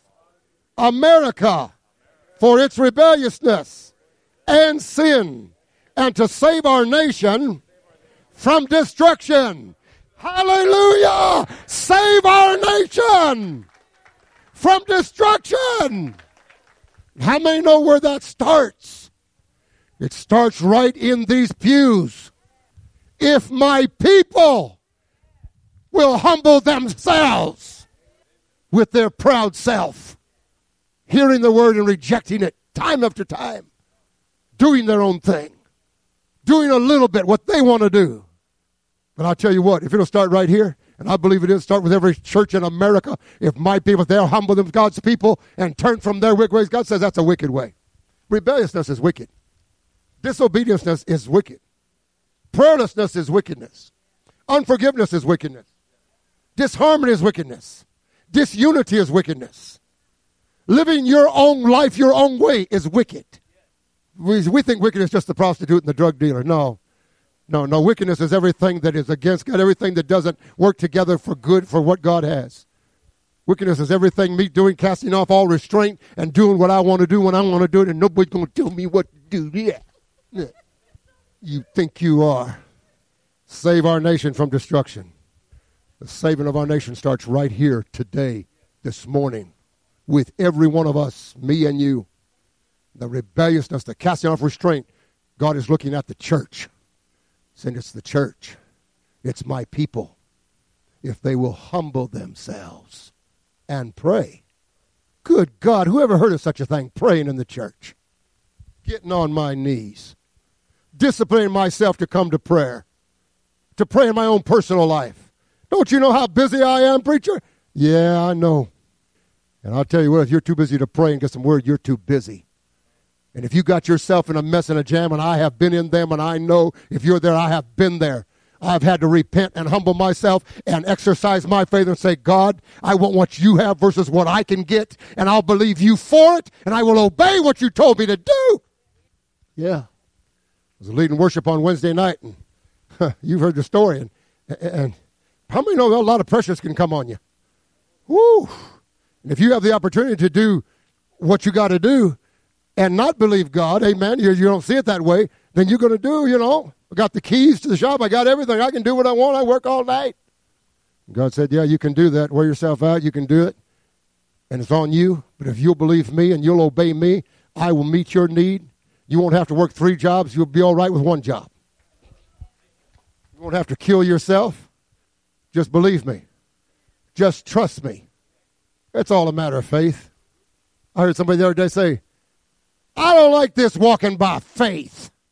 America for its rebelliousness and sin, and to save our nation from destruction. Hallelujah! Save our nation from destruction. How many know where that starts? It starts right in these pews. If my people will humble themselves with their proud self, hearing the word and rejecting it time after time, doing their own thing, doing a little bit what they want to do. But I'll tell you what, if it'll start right here, and I believe it is, start with every church in America, if my people, they'll humble them, God's people, and turn from their wicked ways, God says that's a wicked way. Rebelliousness is wicked. Disobedience is wicked. Prayerlessness is wickedness. Unforgiveness is wickedness. Disharmony is wickedness. Disunity is wickedness. Living your own life your own way is wicked. We think wickedness is just the prostitute and the drug dealer. No. Wickedness is everything that is against God, everything that doesn't work together for good for what God has. Wickedness is everything me doing, casting off all restraint and doing what I want to do when I want to do it, and nobody's going to tell me what to do. Yeah. You think you are. Save our nation from destruction. The saving of our nation starts right here today, this morning, with every one of us, me and you. The rebelliousness, the casting off restraint. God is looking at the church, saying it's the church. It's my people. If they will humble themselves and pray. Good God, who ever heard of such a thing, praying in the church? Getting on my knees. Disciplining myself to come to prayer. To pray in my own personal life. Don't you know how busy I am, preacher? Yeah, I know. And I'll tell you what, if you're too busy to pray and get some word, you're too busy. And if you got yourself in a mess and a jam, and I have been in them, and I know if you're there, I have been there. I've had to repent and humble myself and exercise my faith and say, God, I want what you have versus what I can get, and I'll believe you for it, and I will obey what you told me to do. Yeah. I was leading worship on Wednesday night, and you've heard the story, and how many know a lot of pressures can come on you? Woo! And if you have the opportunity to do what you got to do and not believe God, amen, you don't see it that way, then you're going to do, I got the keys to the shop, I got everything, I can do what I want, I work all night. God said, yeah, you can do that, wear yourself out, you can do it, and it's on you, but if you'll believe me and you'll obey me, I will meet your need. You won't have to work 3 jobs, you'll be all right with 1 job. You won't have to kill yourself, just believe me. Just trust me. It's all a matter of faith. I heard somebody the other day say, I don't like this walking by faith.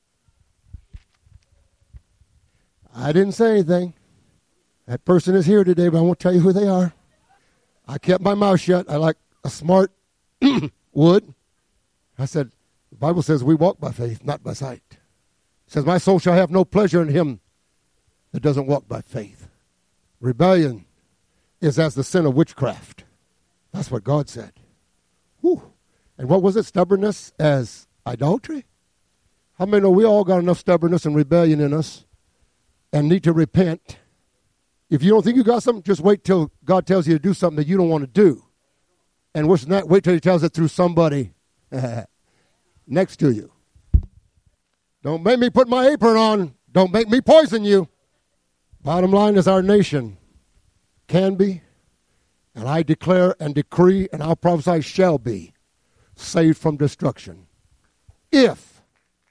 I didn't say anything. That person is here today, but I won't tell you who they are. I kept my mouth shut. I like a smart would. I said, the Bible says we walk by faith, not by sight. It says, my soul shall have no pleasure in him that doesn't walk by faith. Rebellion is as the sin of witchcraft. That's what God said. Whew. And what was it? Stubbornness as idolatry? How many know we all got enough stubbornness and rebellion in us and need to repent? If you don't think you got something, just wait till God tells you to do something that you don't want to do. And worse than that, wait till he tells it through somebody next to you. Don't make me put my apron on. Don't make me poison you. Bottom line is our nation can be, and I declare and decree, and I'll prophesy shall be, saved from destruction. If,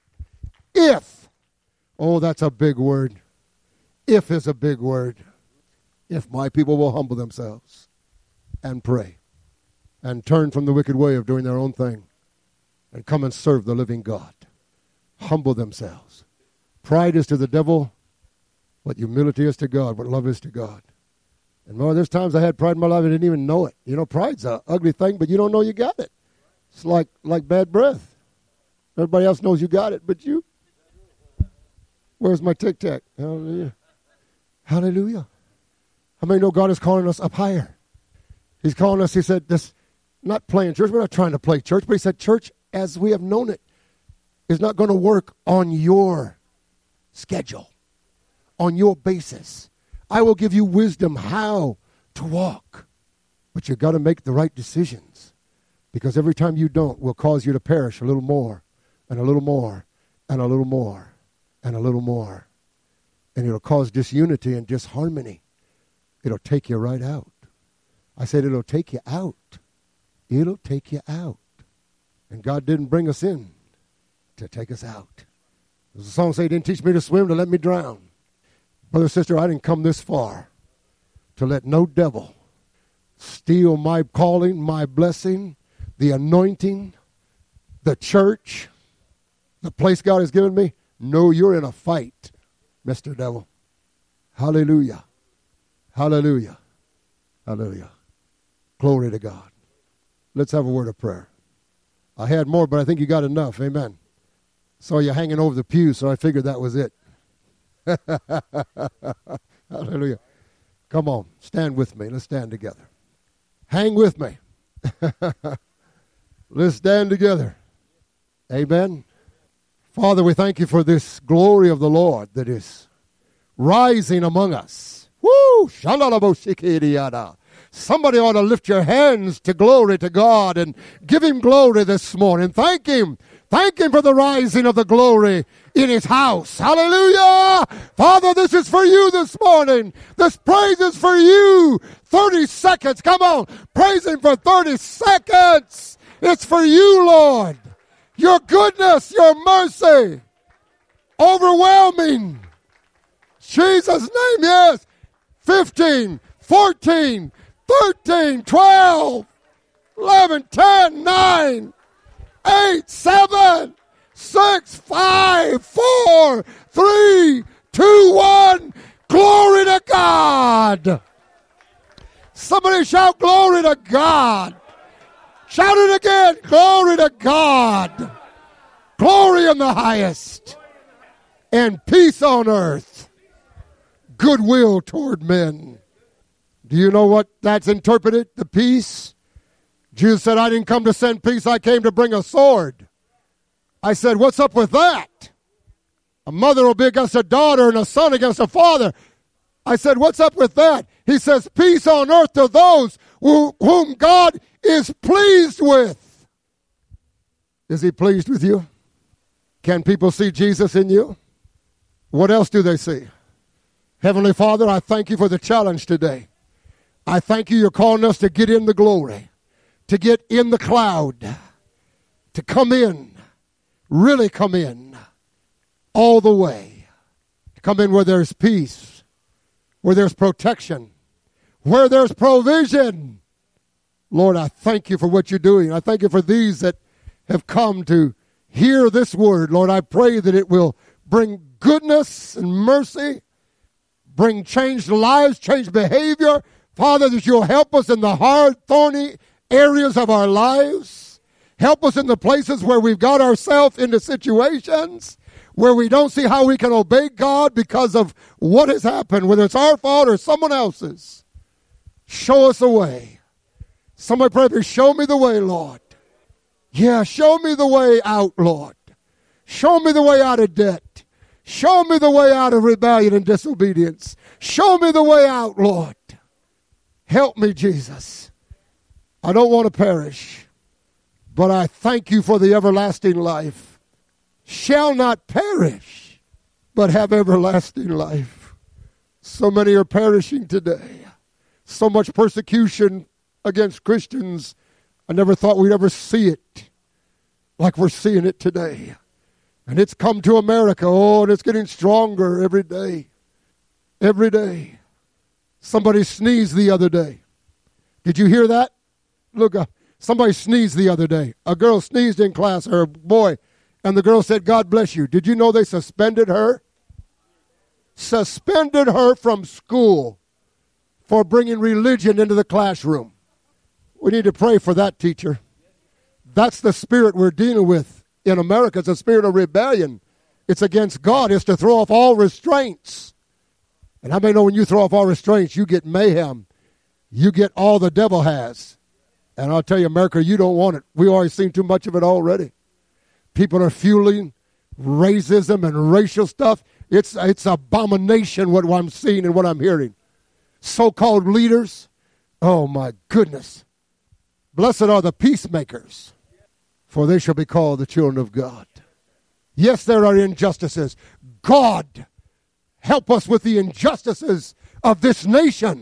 oh, that's a big word. If is a big word. If my people will humble themselves and pray and turn from the wicked way of doing their own thing and come and serve the living God. Humble themselves. Pride is to the devil what humility is to God, what love is to God. And more, there's times I had pride in my life and I didn't even know it. You know, pride's an ugly thing, but you don't know you got it. It's like bad breath. Everybody else knows you got it, but you. Where's my tic-tac? Hallelujah. Hallelujah. How many know God is calling us up higher? He's calling us, he said, this, not playing church. We're not trying to play church, but he said church as we have known it is not going to work on your schedule, on your basis. I will give you wisdom how to walk, but you've got to make the right decisions, because every time you don't will cause you to perish a little more and a little more and a little more and a little more. And it'll cause disunity and disharmony. It'll take you right out. I said it'll take you out. It'll take you out. And God didn't bring us in to take us out. There's a song say, he didn't teach me to swim to let me drown. Brother, sister, I didn't come this far to let no devil steal my calling, my blessing, the anointing, the church, the place God has given me. No, you're in a fight, Mr. Devil. Hallelujah. Hallelujah. Hallelujah. Glory to God. Let's have a word of prayer. I had more, but I think you got enough. Amen. Saw you hanging over the pew, so I figured that was it. Hallelujah. Come on, stand with me. Let's stand together. Hang with me. Let's stand together. Amen. Father, we thank you for this glory of the Lord that is rising among us. Woo! Somebody ought to lift your hands to glory to God and give him glory this morning. Thank him. Thank him for the rising of the glory in his house. Hallelujah. Father, this is for you this morning. This praise is for you. 30 seconds. Come on. Praise him for 30 seconds. It's for you, Lord. Your goodness, your mercy. Overwhelming. Jesus' name, yes. 15, 14, 13, 12, 11, 10, 9, 8, 7, 6, 5, 4, 3, 2, 1. Glory to God. Somebody shout glory to God. Shout it again. Glory to God. Glory in the highest. And peace on earth. Goodwill toward men. Do you know what that's interpreted? The peace. Jesus said, I didn't come to send peace. I came to bring a sword. I said, what's up with that? A mother will be against a daughter and a son against a father. I said, what's up with that? He says, peace on earth to those whom God is pleased with. Is he pleased with you? Can people see Jesus in you? What else do they see? Heavenly Father, I thank you for the challenge today. I thank you, you're calling us to get in the glory, to get in the cloud, to come in, really come in, all the way. To come in where there's peace, where there's protection, where there's provision. Lord, I thank you for what you're doing. I thank you for these that have come to hear this word. Lord, I pray that it will bring goodness and mercy bring changed lives, changed behavior. Father, that you'll help us in the hard, thorny areas of our lives. Help us in the places where we've got ourselves into situations where we don't see how we can obey God because of what has happened, whether it's our fault or someone else's. Show us a way. Somebody pray, show me the way, Lord. Yeah, show me the way out, Lord. Show me the way out of debt. Show me the way out of rebellion and disobedience. Show me the way out, Lord. Help me, Jesus. I don't want to perish, but I thank you for the everlasting life. Shall not perish, but have everlasting life. So many are perishing today. So much persecution against Christians. I never thought we'd ever see it like we're seeing it today. And it's come to America. Oh, and it's getting stronger every day. Every day. Somebody sneezed the other day. Did you hear that? Look, somebody sneezed the other day. A girl sneezed in class, or a boy, and the girl said, God bless you. Did you know they suspended her? Suspended her from school for bringing religion into the classroom. We need to pray for that teacher. That's the spirit we're dealing with in America. It's a spirit of rebellion. It's against God. It's to throw off all restraints. And how many know when you throw off all restraints, you get mayhem. You get all the devil has. And I'll tell you, America, you don't want it. We've already seen too much of it already. People are fueling racism and racial stuff. It's abomination what I'm seeing and what I'm hearing. So-called leaders, oh my goodness. Blessed are the peacemakers, for they shall be called the children of God. Yes, there are injustices. God, help us with the injustices of this nation.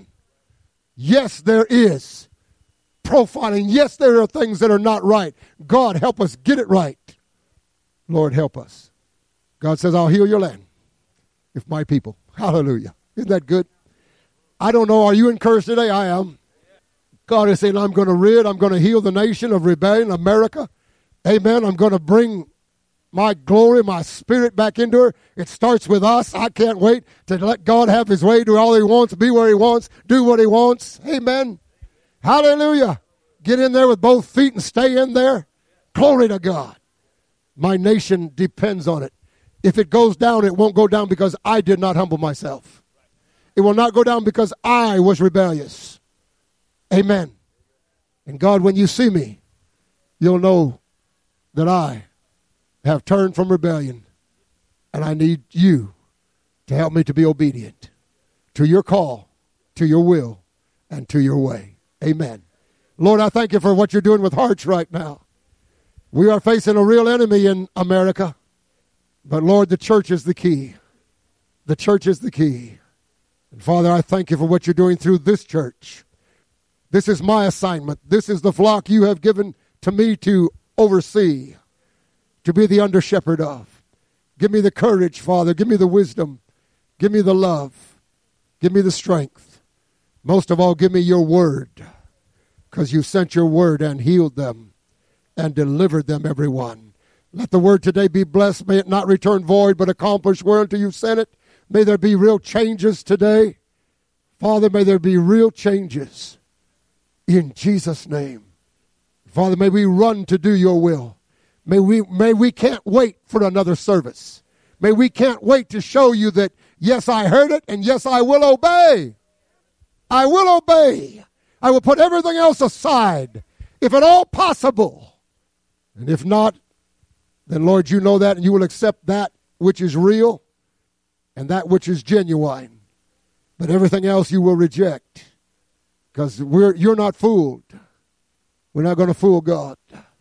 Yes, there is profiling. Yes, there are things that are not right. God, help us get it right. Lord, help us. God says, I'll heal your land if my people. Hallelujah. Isn't that good? I don't know. Are you encouraged today? I am. God is saying, I'm going to heal the nation of rebellion, America. Amen. I'm going to bring my glory, my spirit back into her. It starts with us. I can't wait to let God have his way, do all he wants, be where he wants, do what he wants. Amen. Hallelujah. Get in there with both feet and stay in there. Glory to God. My nation depends on it. If it goes down, it won't go down because I did not humble myself. It will not go down because I was rebellious. Amen. And God, when you see me, you'll know that I have turned from rebellion, and I need you to help me to be obedient to your call, to your will, and to your way. Amen. Lord, I thank you for what you're doing with hearts right now. We are facing a real enemy in America, but Lord, the church is the key. The church is the key. And Father, I thank you for what you're doing through this church. This is my assignment. This is the flock you have given to me to oversee, to be the under shepherd of. Give me the courage, Father. Give me the wisdom. Give me the love. Give me the strength. Most of all, give me your word, because you sent your word and healed them and delivered them, everyone. Let the word today be blessed. May it not return void, but accomplish whereunto you sent it. May there be real changes today. Father, may there be real changes in Jesus' name. Father, may we run to do your will. May we can't wait for another service. May we can't wait to show you that, yes, I heard it, and yes, I will obey. I will obey. I will put everything else aside, if at all possible. And if not, then, Lord, you know that, and you will accept that which is real and that which is genuine. But everything else you will reject, because you're not fooled. We're not going to fool God.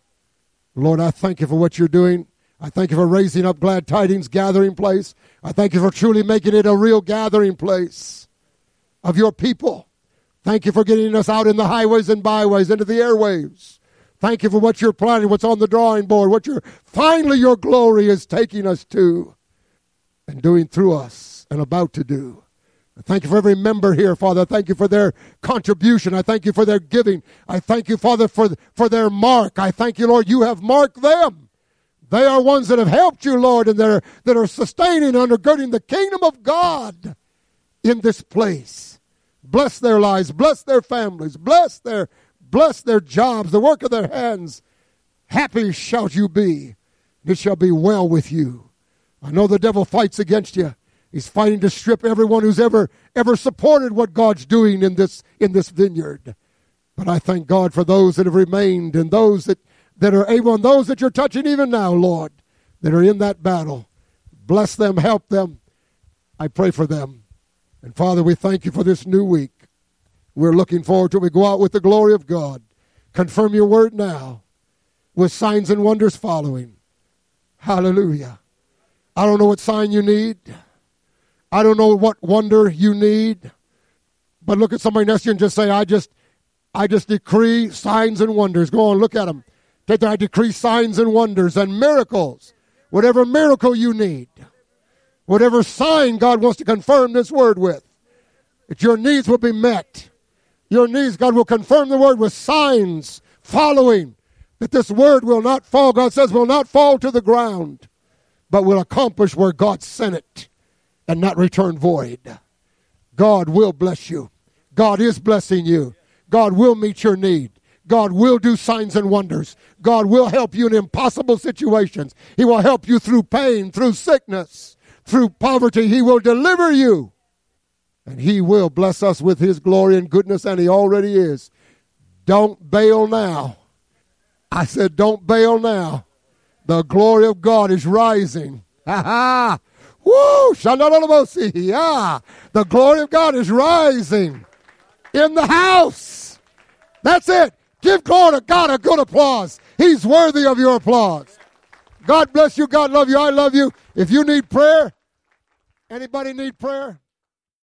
Lord, I thank you for what you're doing. I thank you for raising up Glad Tidings Gathering Place. I thank you for truly making it a real gathering place of your people. Thank you for getting us out in the highways and byways, into the airwaves. Thank you for what you're planning, what's on the drawing board, what finally your glory is taking us to and doing through us and about to do. I thank you for every member here, Father. I thank you for their contribution. I thank you for their giving. I thank you, Father, for their mark. I thank you, Lord, you have marked them. They are ones that have helped you, Lord, and that are sustaining and undergirding the kingdom of God in this place. Bless their lives, bless their families, bless their jobs, the work of their hands. Happy shall you be. It shall be well with you. I know the devil fights against you. He's fighting to strip everyone who's ever supported what God's doing in this vineyard. But I thank God for those that have remained and those that are able, and those that you're touching even now, Lord, that are in that battle. Bless them, help them. I pray for them. And Father, we thank you for this new week. We're looking forward to it. We go out with the glory of God. Confirm your word now with signs and wonders following. Hallelujah. I don't know what sign you need. I don't know what wonder you need. But look at somebody next to you and just say, I just decree signs and wonders. Go on, look at them. I decree signs and wonders and miracles. Whatever miracle you need. Whatever sign God wants to confirm this word with. That your needs will be met. Your needs, God will confirm the word with signs following. That this word will not fall, God says, will not fall to the ground. But will accomplish where God sent it. And not return void. God will bless you. God is blessing you. God will meet your need. God will do signs and wonders. God will help you in impossible situations. He will help you through pain, through sickness, through poverty. He will deliver you. And he will bless us with his glory and goodness, and he already is. Don't bail now. I said, don't bail now. The glory of God is rising. Ha ha! Woo! Yeah. The glory of God is rising in the house. That's it. Give glory to God a good applause. He's worthy of your applause. God bless you. God love you. I love you. If you need prayer, anybody need prayer?